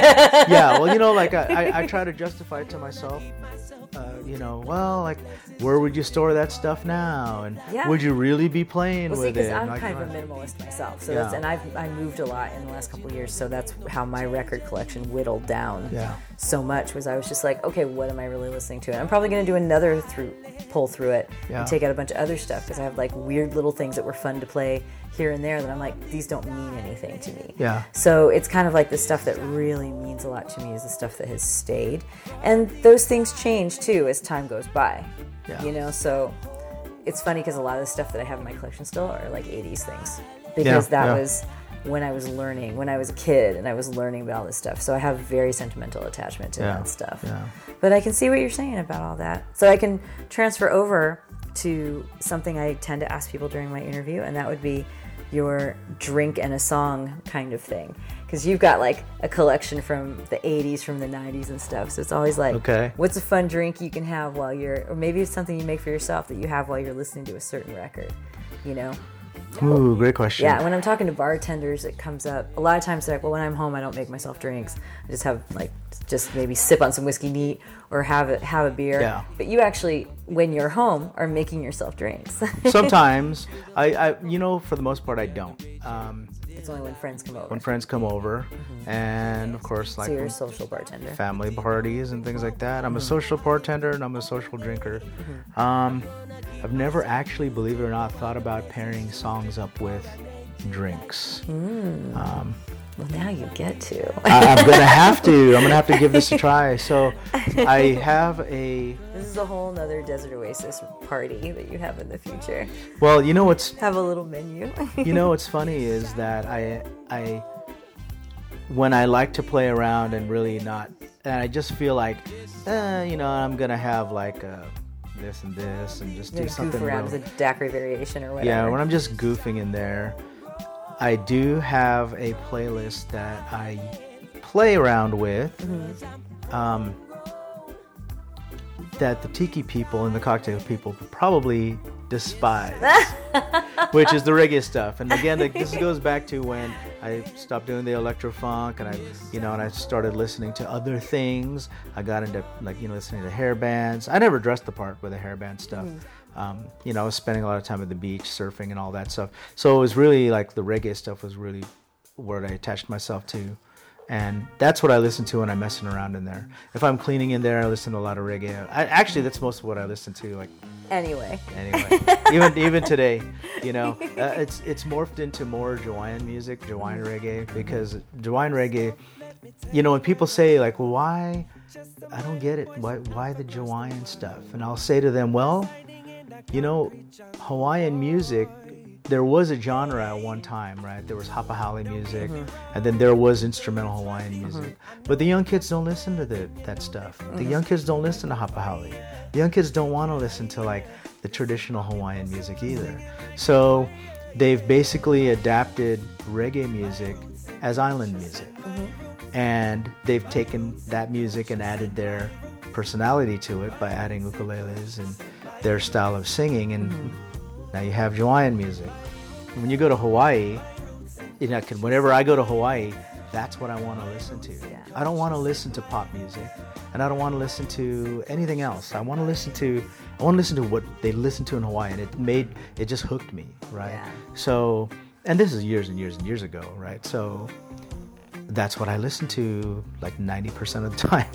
yeah, well, you know, like I, I, I try to justify it to myself. Uh, you know, well, like, where would you store that stuff now? And Yeah. would you really be playing Well, see, with because it? I'm Like, kind of a uh, minimalist myself, so Yeah. that's and I've I moved a lot in the last couple of years, so that's how my record collection whittled down Yeah. so much. Was I was just like, okay, what am I really listening to? And I'm probably going to do another through pull through it Yeah. and take out a bunch of other stuff because I have like weird little things that were fun to play here and there that I'm like, these don't mean anything to me. Yeah. So it's kind of like the stuff that really means a lot to me is the stuff that has stayed, and those things change too as time goes by. Yeah. You know, so it's funny because a lot of the stuff that I have in my collection still are like eighties things because Yeah, that yeah. was when I was learning, when I was a kid and I was learning about all this stuff. So I have very sentimental attachment to Yeah, that stuff. yeah. But I can see what you're saying about all that. So I can transfer over to something I tend to ask people during my interview, and that would be your drink and a song kind of thing. Because you've got like a collection from the eighties, from the nineties and stuff. So it's always like, Okay. what's a fun drink you can have while you're, or maybe it's something you make for yourself that you have while you're listening to a certain record, you know? Ooh, great question. Yeah, when I'm talking to bartenders, it comes up. A lot of times they're like, well, when I'm home, I don't make myself drinks. I just have, like, just maybe sip on some whiskey neat or have a, have a beer. Yeah. But you actually, when you're home, are making yourself drinks. Sometimes, I, I, you know, for the most part, I don't. Um, It's only when friends come over. when friends come over, and of course, like so you're a when social bartender. family parties and things like that. I'm a Mm-hmm. social bartender and I'm a social drinker. Um, I've never actually, believe it or not, thought about pairing songs up with drinks. Um, Well, now you get to. I, I'm gonna have to. I'm gonna have to give this a try. So, I have a. This is a whole nother Desert Oasis party that you have in the future. Well, you know what's Have a little menu. you know what's funny is that I I when I like to play around and really not, and I just feel like, eh, you know, I'm gonna have like uh, this and this and just do Goof something. around real- with a daiquiri variation or whatever. Yeah, when I'm just goofing in there, I do have a playlist that I play around with. Mm-hmm. Um, that the tiki people and the cocktail people probably despise, which is the reggae stuff. And again, like, this goes back to when I stopped doing the electro funk and I, you know, and I started listening to other things. I got into, like, you know, listening to hair bands. I never dressed the part with the hair band stuff. Um, you know, I was spending a lot of time at the beach, surfing and all that stuff. So it was really like the reggae stuff was really what I attached myself to. And that's what I listen to when I'm messing around in there. If I'm cleaning in there, I listen to a lot of reggae. I, actually, that's most of what I listen to. Like Anyway. anyway, even even today, you know, uh, it's it's morphed into more Jawaiian music, Jawaiian reggae, because Jawaiian reggae, you know, when people say like, well, why? I don't get it. Why why the Jawaiian stuff? And I'll say to them, well, you know, Hawaiian music. There was a genre at one time, right? There was Hapahali music, Mm-hmm. and then there was instrumental Hawaiian music. But the young kids don't listen to the, that stuff. The Mm-hmm. young kids don't listen to Hapahali. Young kids don't want to listen to like the traditional Hawaiian music either. So they've basically adapted reggae music as island music. Mm-hmm. And they've taken that music and added their personality to it by adding ukuleles and their style of singing. And mm-hmm. now you have Hawaiian music. When you go to Hawaii, you know, whenever I go to Hawaii, that's what I want to listen to. Yeah. I don't want to listen to pop music, and I don't want to listen to anything else. I want to listen to, I want to listen to what they listen to in Hawaii, and it made, it just hooked me, right? Yeah. So, and this is years and years and years ago, right? So that's what I listen to like ninety percent of the time.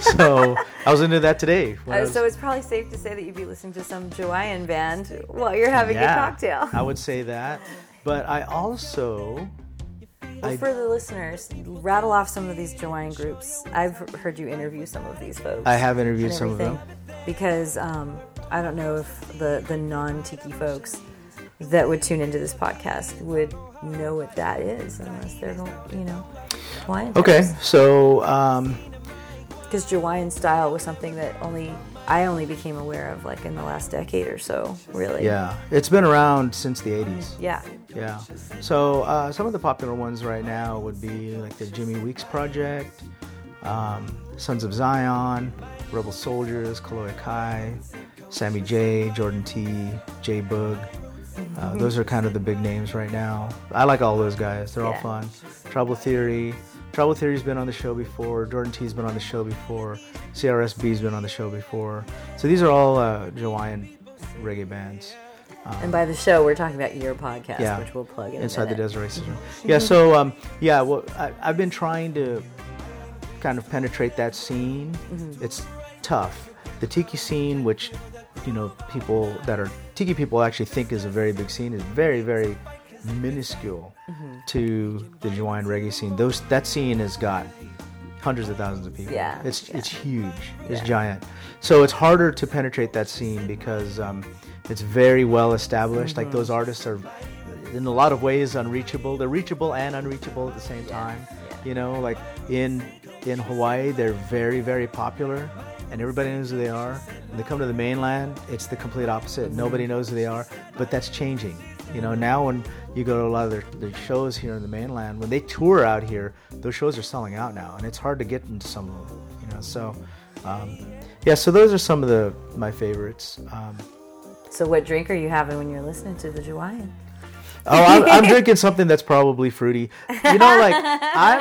So I was into that today. when I Uh, was- so it's probably safe to say that you'd be listening to some Hawaiian band while you're having yeah, a cocktail. I would say that, but I also, Well, I- for the listeners, rattle off some of these Hawaiian groups. I've heard you interview some of these folks. I have interviewed and some of everything, them. because um, I don't know if the the non-tiki folks that would tune into this podcast would know what that is unless they're, you know, Hawaiian. Okay, so um, Because Hawaiian style was something that only I only became aware of like in the last decade or so, really. yeah, it's been around since the eighties. Yeah. Yeah. So uh, some of the popular ones right now would be like the Jimmy Weeks Project, um, Sons of Zion, Rebel Soldiers, Kaloe Kai, Sammy J, Jordan T, J Boog. Uh, those are kind of the big names right now. I like all those guys. They're all Yeah. fun. Trouble Theory. Trouble Theory's been on the show before. Jordan T's been on the show before. C R S B's been on the show before. So these are all uh, Hawaiian reggae bands. And by the show, we're talking about your podcast, Yeah. which we'll plug in. Inside a the minute. Desert Racism. Yeah, so um, yeah, well, I, I've been trying to kind of penetrate that scene. Mm-hmm. It's tough. The tiki scene, which you know, people that are tiki people actually think is a very big scene, is very, very minuscule Mm-hmm. to the Hawaiian reggae scene. Those that scene has got hundreds of thousands of people. Yeah, it's yeah. it's huge. It's Yeah. giant. So it's harder to penetrate that scene because um, it's very well established. Mm-hmm. Like those artists are, in a lot of ways, unreachable. They're reachable and unreachable at the same time. yeah. You know, like in in Hawaii, they're very, very popular, and everybody knows who they are. When they come to the mainland, it's the complete opposite. Mm-hmm. Nobody knows who they are, but that's changing. You know, now when you go to a lot of their, their shows here in the mainland, when they tour out here, those shows are selling out now, and it's hard to get into some of them. You know, so um, yeah, so those are some of the my favorites. Um, So what drink are you having when you're listening to the Hawaiian? oh, I'm, I'm drinking something that's probably fruity. You know, like I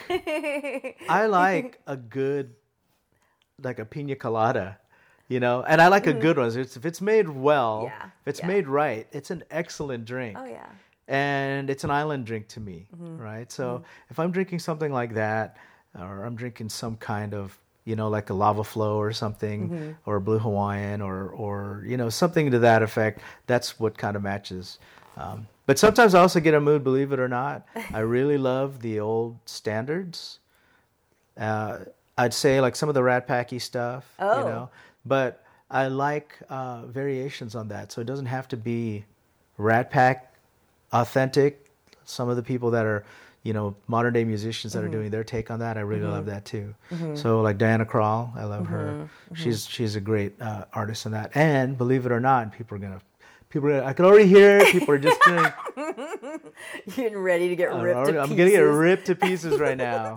like I like a good like a pina colada. You know, and I like a good one. It's, if it's made well, Yeah, if it's yeah. made right, it's an excellent drink. Oh, yeah. And it's an island drink to me, right? So if I'm drinking something like that, or I'm drinking some kind of, you know, like a lava flow or something, or a blue Hawaiian, or, or you know, something to that effect, that's what kind of matches. Um, but sometimes I also get a mood, believe it or not. I really love the old standards. Uh, I'd say like some of the Rat Packy stuff, Oh. you know. But I like uh, variations on that. So it doesn't have to be Rat Pack authentic. Some of the people that are, you know, modern day musicians that are doing their take on that, I really love that too. So like Diana Krall, I love her. She's she's a great uh, artist in that. And believe it or not, people are gonna, people are gonna, I can already hear it. People are just doing. You're getting ready to get I'm, ripped already- to I'm pieces. gonna get ripped to pieces right now.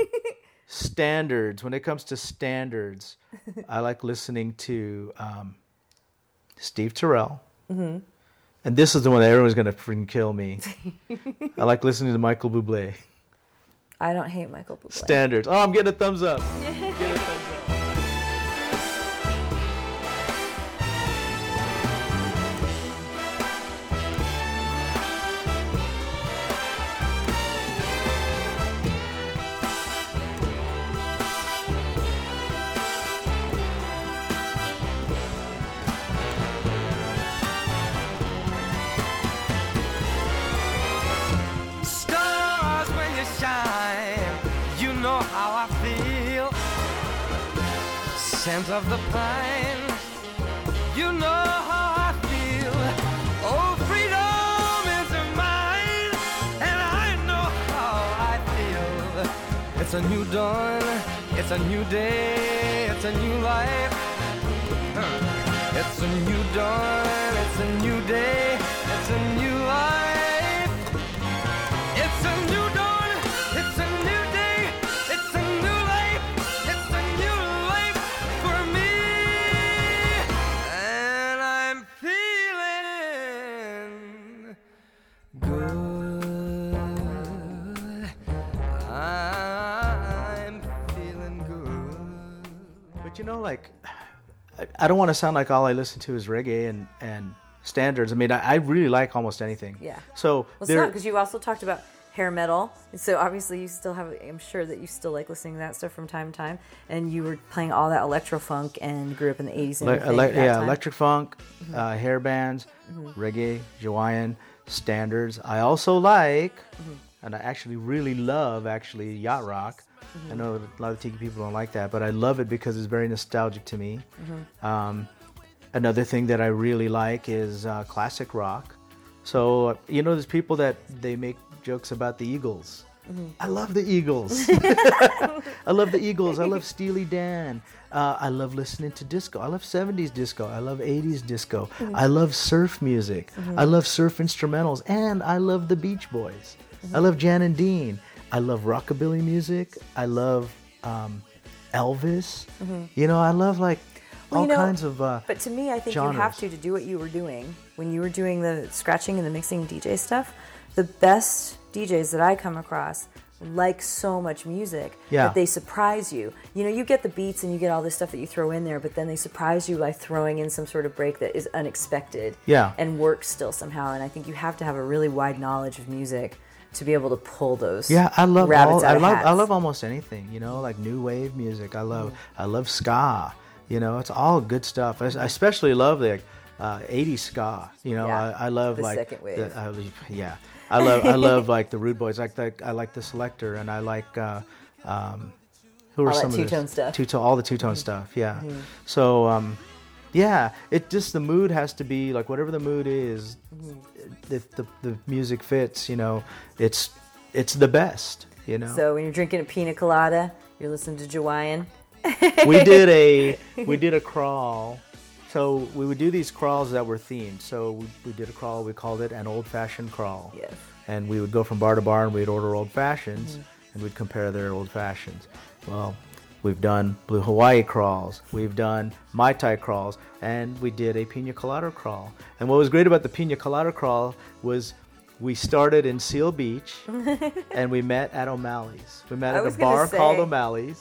Standards. When it comes to standards, I like listening to um, Steve Terrell. Mm-hmm. And this is the one that everyone's going to freaking kill me. I like listening to Michael Bublé. I don't hate Michael Bublé. Standards. Oh, I'm getting a thumbs up. Getting a thumbs up. Stars, when you shine, you know how I feel. Scent of the pine, you know how I feel. Oh, freedom is mine, and I know how I feel. It's a new dawn, it's a new day, it's a new life. a new dawn, it's a new day, it's a new life. It's a new dawn, it's a new day, it's a new life, it's a new life for me. And I'm feeling good. I'm feeling good. But you know, like, I, I don't want to sound like all I listen to is reggae and, and standards. I mean, I, I really like almost anything. Yeah. So Well, it's there, not, because you also talked about hair metal. So obviously you still have, I'm sure that you still like listening to that stuff from time to time. And you were playing all that electro funk and grew up in the eighties and Le- everything. ele- at that yeah, time. electric funk, Mm-hmm. uh, hair bands, reggae, Hawaiian, standards. I also like, Mm-hmm. and I actually really love, actually, yacht rock. Mm-hmm. I know that a lot of tiki people don't like that, but I love it because it's very nostalgic to me. Mm-hmm. Um, another thing that I really like is uh, classic rock. So, uh, you know, there's people that they make jokes about the Eagles. Mm-hmm. I love the Eagles. I love the Eagles. I love Steely Dan. Uh, I love listening to disco. I love seventies disco. I love eighties disco. I love surf music. I love surf instrumentals. And I love the Beach Boys. I love Jan and Dean. I love rockabilly music. I love um, Elvis. You know, I love like Well, all you know, kinds of uh, But to me, I think you have genres. to to do what you were doing when you were doing the scratching and the mixing D J stuff. The best D Js that I come across like so much music Yeah. that they surprise you. You know, you get the beats and you get all this stuff that you throw in there, but then they surprise you by throwing in some sort of break that is unexpected Yeah. and works still somehow. And I think you have to have a really wide knowledge of music to be able to pull those Yeah, I love rabbits all, out I of love hats. I love almost anything, you know, like new wave music. I love I love ska. You know, it's all good stuff. I, I especially love the uh, eighties ska. You know, Yeah, I, I love the like second wave. The, I, yeah, I love I love like the Rude Boys. Like the, I like the Selector, and I like uh, um, who are All that some of two-tone the stuff. Two-tone, all the two-tone stuff. Yeah. So um, yeah, it just the mood has to be like whatever the mood is. If the the music fits, you know, it's it's the best. You know. So when you're drinking a pina colada, you're listening to Jawaiian. we did a we did a crawl. So we would do these crawls that were themed. So we, we did a crawl. We called it an old-fashioned crawl. Yes. And we would go from bar to bar and we'd order old fashions and we'd compare their old fashions. Well, we've done Blue Hawaii crawls. We've done Mai Tai crawls, and we did a Pina Colada crawl. And what was great about the Pina Colada crawl was we started in Seal Beach and we met at O'Malley's. We met I at a was gonna bar called say. O'Malley's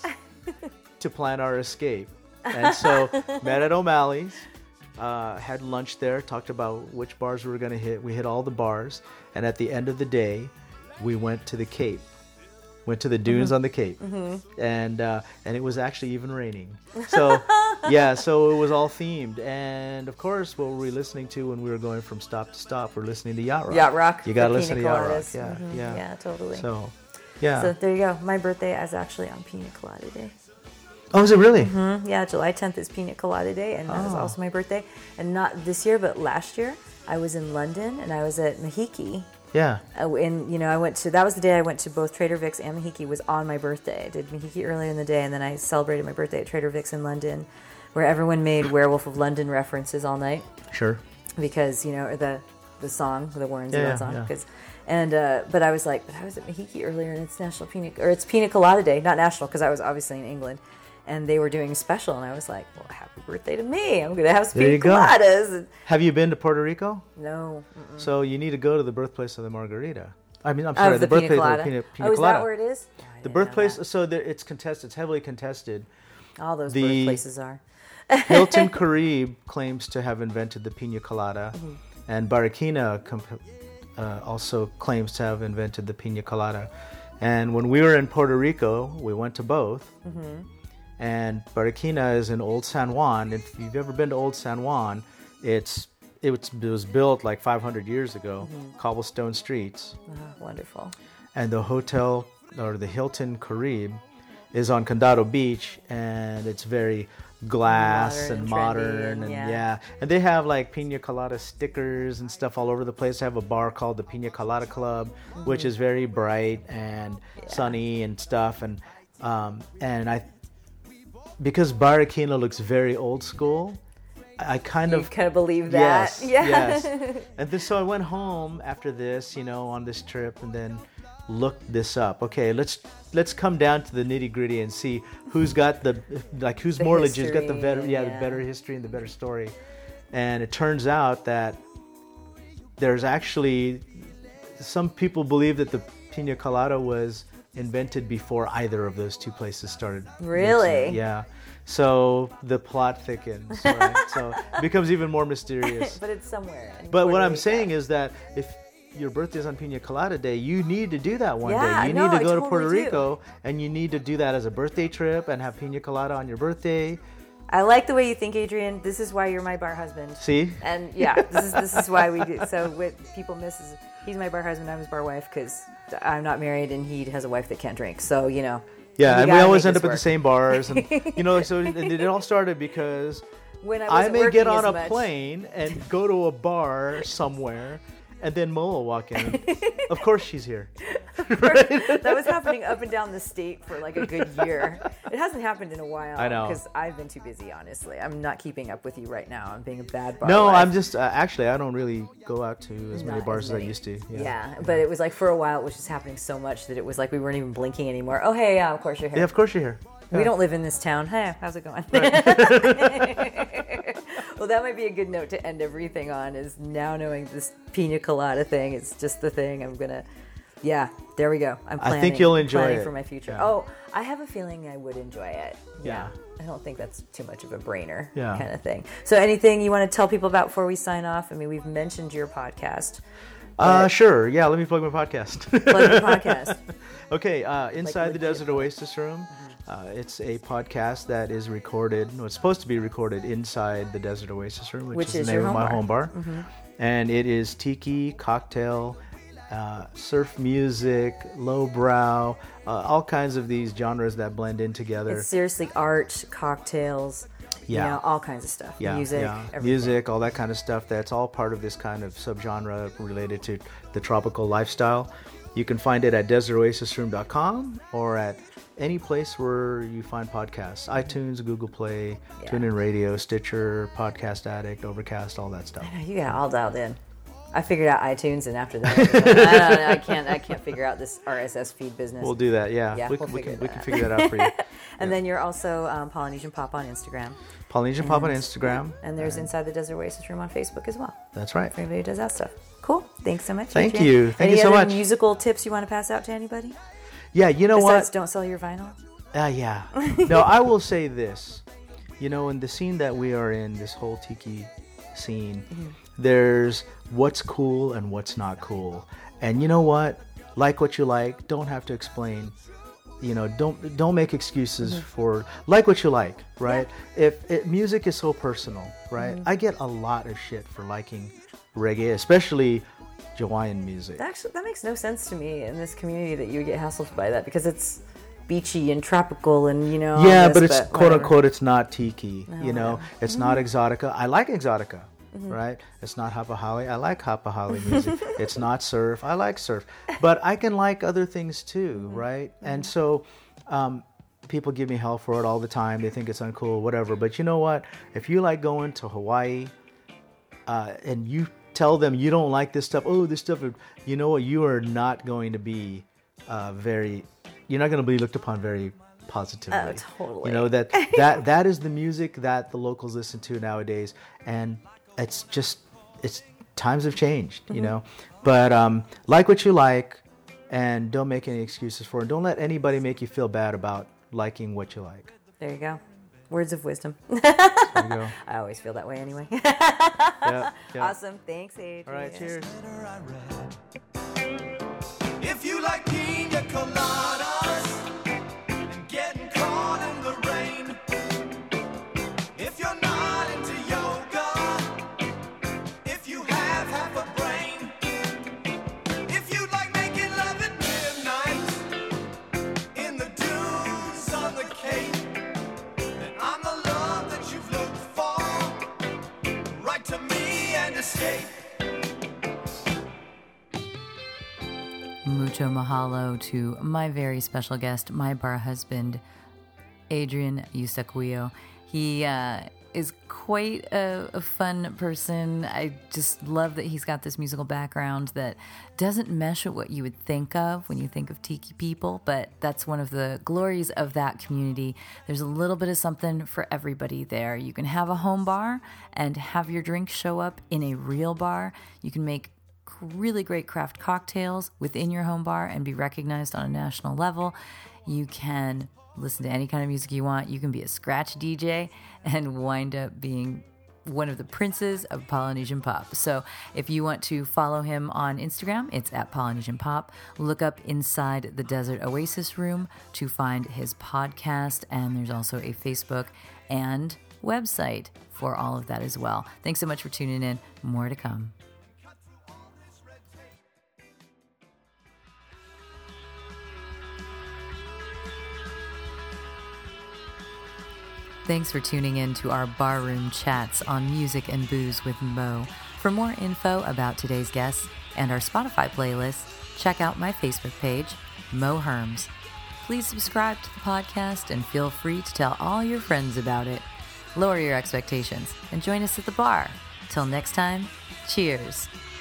to plan our escape. And so met at O'Malley's, uh, had lunch there, talked about which bars we were going to hit. We hit all the bars, and at the end of the day, we went to the Cape, went to the dunes on the Cape, and uh, and it was actually even raining. So yeah, so it was all themed, and of course, what were we listening to when we were going from stop to stop? We're listening to yacht rock. Yacht rock. You got to the listen to pina yacht rock. coladas. Yeah, Mhm. yeah, Yeah, totally. So yeah. So there you go. My birthday is actually on Pina Colada Day. Oh, is it really? Mm, Yeah, July tenth is Pina Colada Day, and that was Oh. also my birthday. And not this year, but last year, I was in London, and I was at Mahiki. Yeah. Uh, and, you know, I went to, that was the day I went to both Trader Vic's and Mahiki was on my birthday. I did Mahiki earlier in the day, and then I celebrated my birthday at Trader Vic's in London, where everyone made Werewolf of London references all night. Sure. Because, you know, or the the song, the Warren Yeah, Zevon yeah, song. yeah. 'cause- and uh, but I was like, but I was at Mahiki earlier, and it's National Pina, or it's Pina Colada Day, not National, because I was obviously in England, and they were doing a special, and I was like, well, happy birthday to me! I'm gonna have some There Pina you go. Coladas. And, Have you been to Puerto Rico? no, mm-mm. So you need to go to the birthplace of the margarita. I mean, I'm Of sorry, the, the, Pina birthplace Colada. of the pina, pina oh, is colada. that where it is? No, I The didn't know birthplace. that. So there, it's contested. It's heavily contested. All those the- birthplaces are. Hilton Carib claims to have invented the pina colada, Mm-hmm. and Barraquina comp- uh, also claims to have invented the pina colada. And when we were in Puerto Rico, we went to both. Mm-hmm. And Barraquina is in Old San Juan. If you've ever been to Old San Juan, it's it was, it was built like five hundred years ago, Mm-hmm. cobblestone streets. Oh, wonderful. And the hotel, or the Hilton Carib, is on Condado Beach, and it's very glass Modern and and trendy modern, and and yeah. yeah. And they have like pina colada stickers and stuff all over the place. They have a bar called the Pina Colada Club, which is very bright and sunny and stuff. And um, and I, because Barraquina looks very old school, I kind You of kind of believe that. Yes, Yeah. yes. And this, so I went home after this, you know, on this trip, and then looked this up. Okay, let's let's come down to the nitty gritty and see who's got the like who's The more legit, who's got the history, better, yeah, yeah. the better history and the better story. And it turns out that there's actually some people believe that the pina colada was invented before either of those two places started. Really? mixing. Yeah. So the plot thickens, right? So it becomes even more mysterious. But it's somewhere. in But what Puerto I'm Rico. saying is that if your birthday's on Pina Colada Day, you need to do that one Yeah, day. You no, need to I go to totally Puerto do. Rico, and you need to do that as a birthday trip and have Pina Colada on your birthday. I like the way you think, Adrian. This is why you're my bar husband. See? And yeah, this is this is why we do. So what people miss is he's my bar husband, I'm his bar wife, because I'm not married and he has a wife that can't drink. So you know. Yeah, we and we gotta always make end this up at the work. same bars, and you know, so and it all started because When I, I wasn't may get working on as a much. plane and go to a bar somewhere, and then Mo will walk in. Of course, she's here. That was happening up and down the state for like a good year. It hasn't happened in a while. I know. Because I've been too busy, honestly. I'm not keeping up with you right now. I'm being a bad bar No, wife. I'm just uh, actually I don't really go out to as many Not bars as as I many. used to. Yeah. but it was like for a while it was just happening so much that it was like we weren't even blinking anymore. Oh, hey, yeah, of course you're here. Yeah, of course you're here. We Yeah. don't live in this town. Hey, how's it going? Well, that might be a good note to end everything on, is now knowing this pina colada thing. It's just the thing I'm going to, yeah, there we go. I'm I planning, think you'll enjoy planning it. for my future. Yeah. Oh, I have a feeling I would enjoy it. Yeah. I don't think that's too much of a brainer Yeah. kind of thing. So anything you want to tell people about before we sign off? I mean, we've mentioned your podcast. Uh, sure. Yeah, let me plug my podcast. Plug your podcast. Okay, uh, Inside the legit. Desert Oasis Room. Uh, it's a podcast that is recorded, no, it's supposed to be recorded inside the Desert Oasis Room, which, Which is, is the name your of my home home bar. bar. And it is tiki, cocktail, uh, surf music, lowbrow, uh, all kinds of these genres that blend in together. It's seriously art, cocktails, Yeah. you know, all kinds of stuff. Yeah, Music, yeah. everything. music, all that kind of stuff. That's all part of this kind of subgenre related to the tropical lifestyle. You can find it at desert oasis room dot com or at any place where you find podcasts: iTunes, Google Play, Yeah. TuneIn Radio, Stitcher, Podcast Addict, Overcast, all that stuff. You got it all dialed in. I figured out iTunes, and after that, I, was like, I, don't know, I can't. I can't figure out this R S S feed business. We'll do that. Yeah, Yeah, we, we'll can, we figure can we that can out. figure that out for you. And then you're also um, Polynesian Pop on Instagram, Polynesian Pop on And- Instagram. and there's Inside the Desert Oasis Room on Facebook as well. That's right. For anybody who does that stuff. Cool. Thanks so much. Thank Adrian. you. Thank Any you so other much. musical tips you want to pass out to anybody? Yeah, you know Besides, what? don't sell your vinyl. Uh, yeah. No, I will say this. You know, in the scene that we are in, this whole tiki scene, there's what's cool and what's not cool. And you know what? Like what you like. Don't have to explain. You know, don't don't make excuses for like what you like, right? If it, music is so personal, right? I get a lot of shit for liking reggae, especially Hawaiian music. That actually, that makes no sense to me in this community that you would get hassled by that, because it's beachy and tropical and, you know. all Yeah, this, but it's quote whatever. unquote, it's not tiki. You know, whatever. it's not exotica. I like exotica, right? It's not hapahali. I like hapahali music. It's not surf. I like surf. But I can like other things too, right? And so um, people give me hell for it all the time. They think it's uncool, whatever. But you know what? If you like going to Hawaii uh, and you tell them you don't like this stuff, oh, this stuff, you know what? You are not going to be uh, very, you're not going to be looked upon very positively. Oh, totally. You know, that that that is the music that the locals listen to nowadays, and it's just it's times have changed, you know. But um, like what you like, and don't make any excuses for it. Don't let anybody make you feel bad about liking what you like. There you go. Words of wisdom. There you go. I always feel that way anyway. Yeah, yeah. Awesome. Thanks, Adrian. All right, cheers. If you like pina coladas and getting caught in the rain, if you're not into yoga, if you have half a brain, if you like making love at midnight in the dunes on the Cape, then I'm the love that you've looked for. Write to me and escape. Mucho mahalo to my very special guest, my bar husband, Adrian Eustaquio. He uh, is quite a, a fun person. I just love that he's got this musical background that doesn't mesh with what you would think of when you think of tiki people, but that's one of the glories of that community. There's a little bit of something for everybody there. You can have a home bar and have your drink show up in a real bar. You can make really great craft cocktails within your home bar and be recognized on a national level. You can listen to any kind of music you want. You can be a scratch D J and wind up being one of the princes of Polynesian pop. So if you want to follow him on Instagram, it's at Polynesian Pop. Look up Inside the Desert Oasis Room to find his podcast, and there's also a Facebook and website for all of that as well. Thanks so much for tuning in. More to come. Thanks for tuning in to our barroom chats on Music and Booze with Mo. For more info about today's guests and our Spotify playlist, check out my Facebook page, Mo Herms. Please subscribe to the podcast and feel free to tell all your friends about it. Lower your expectations and join us at the bar. Till next time, cheers.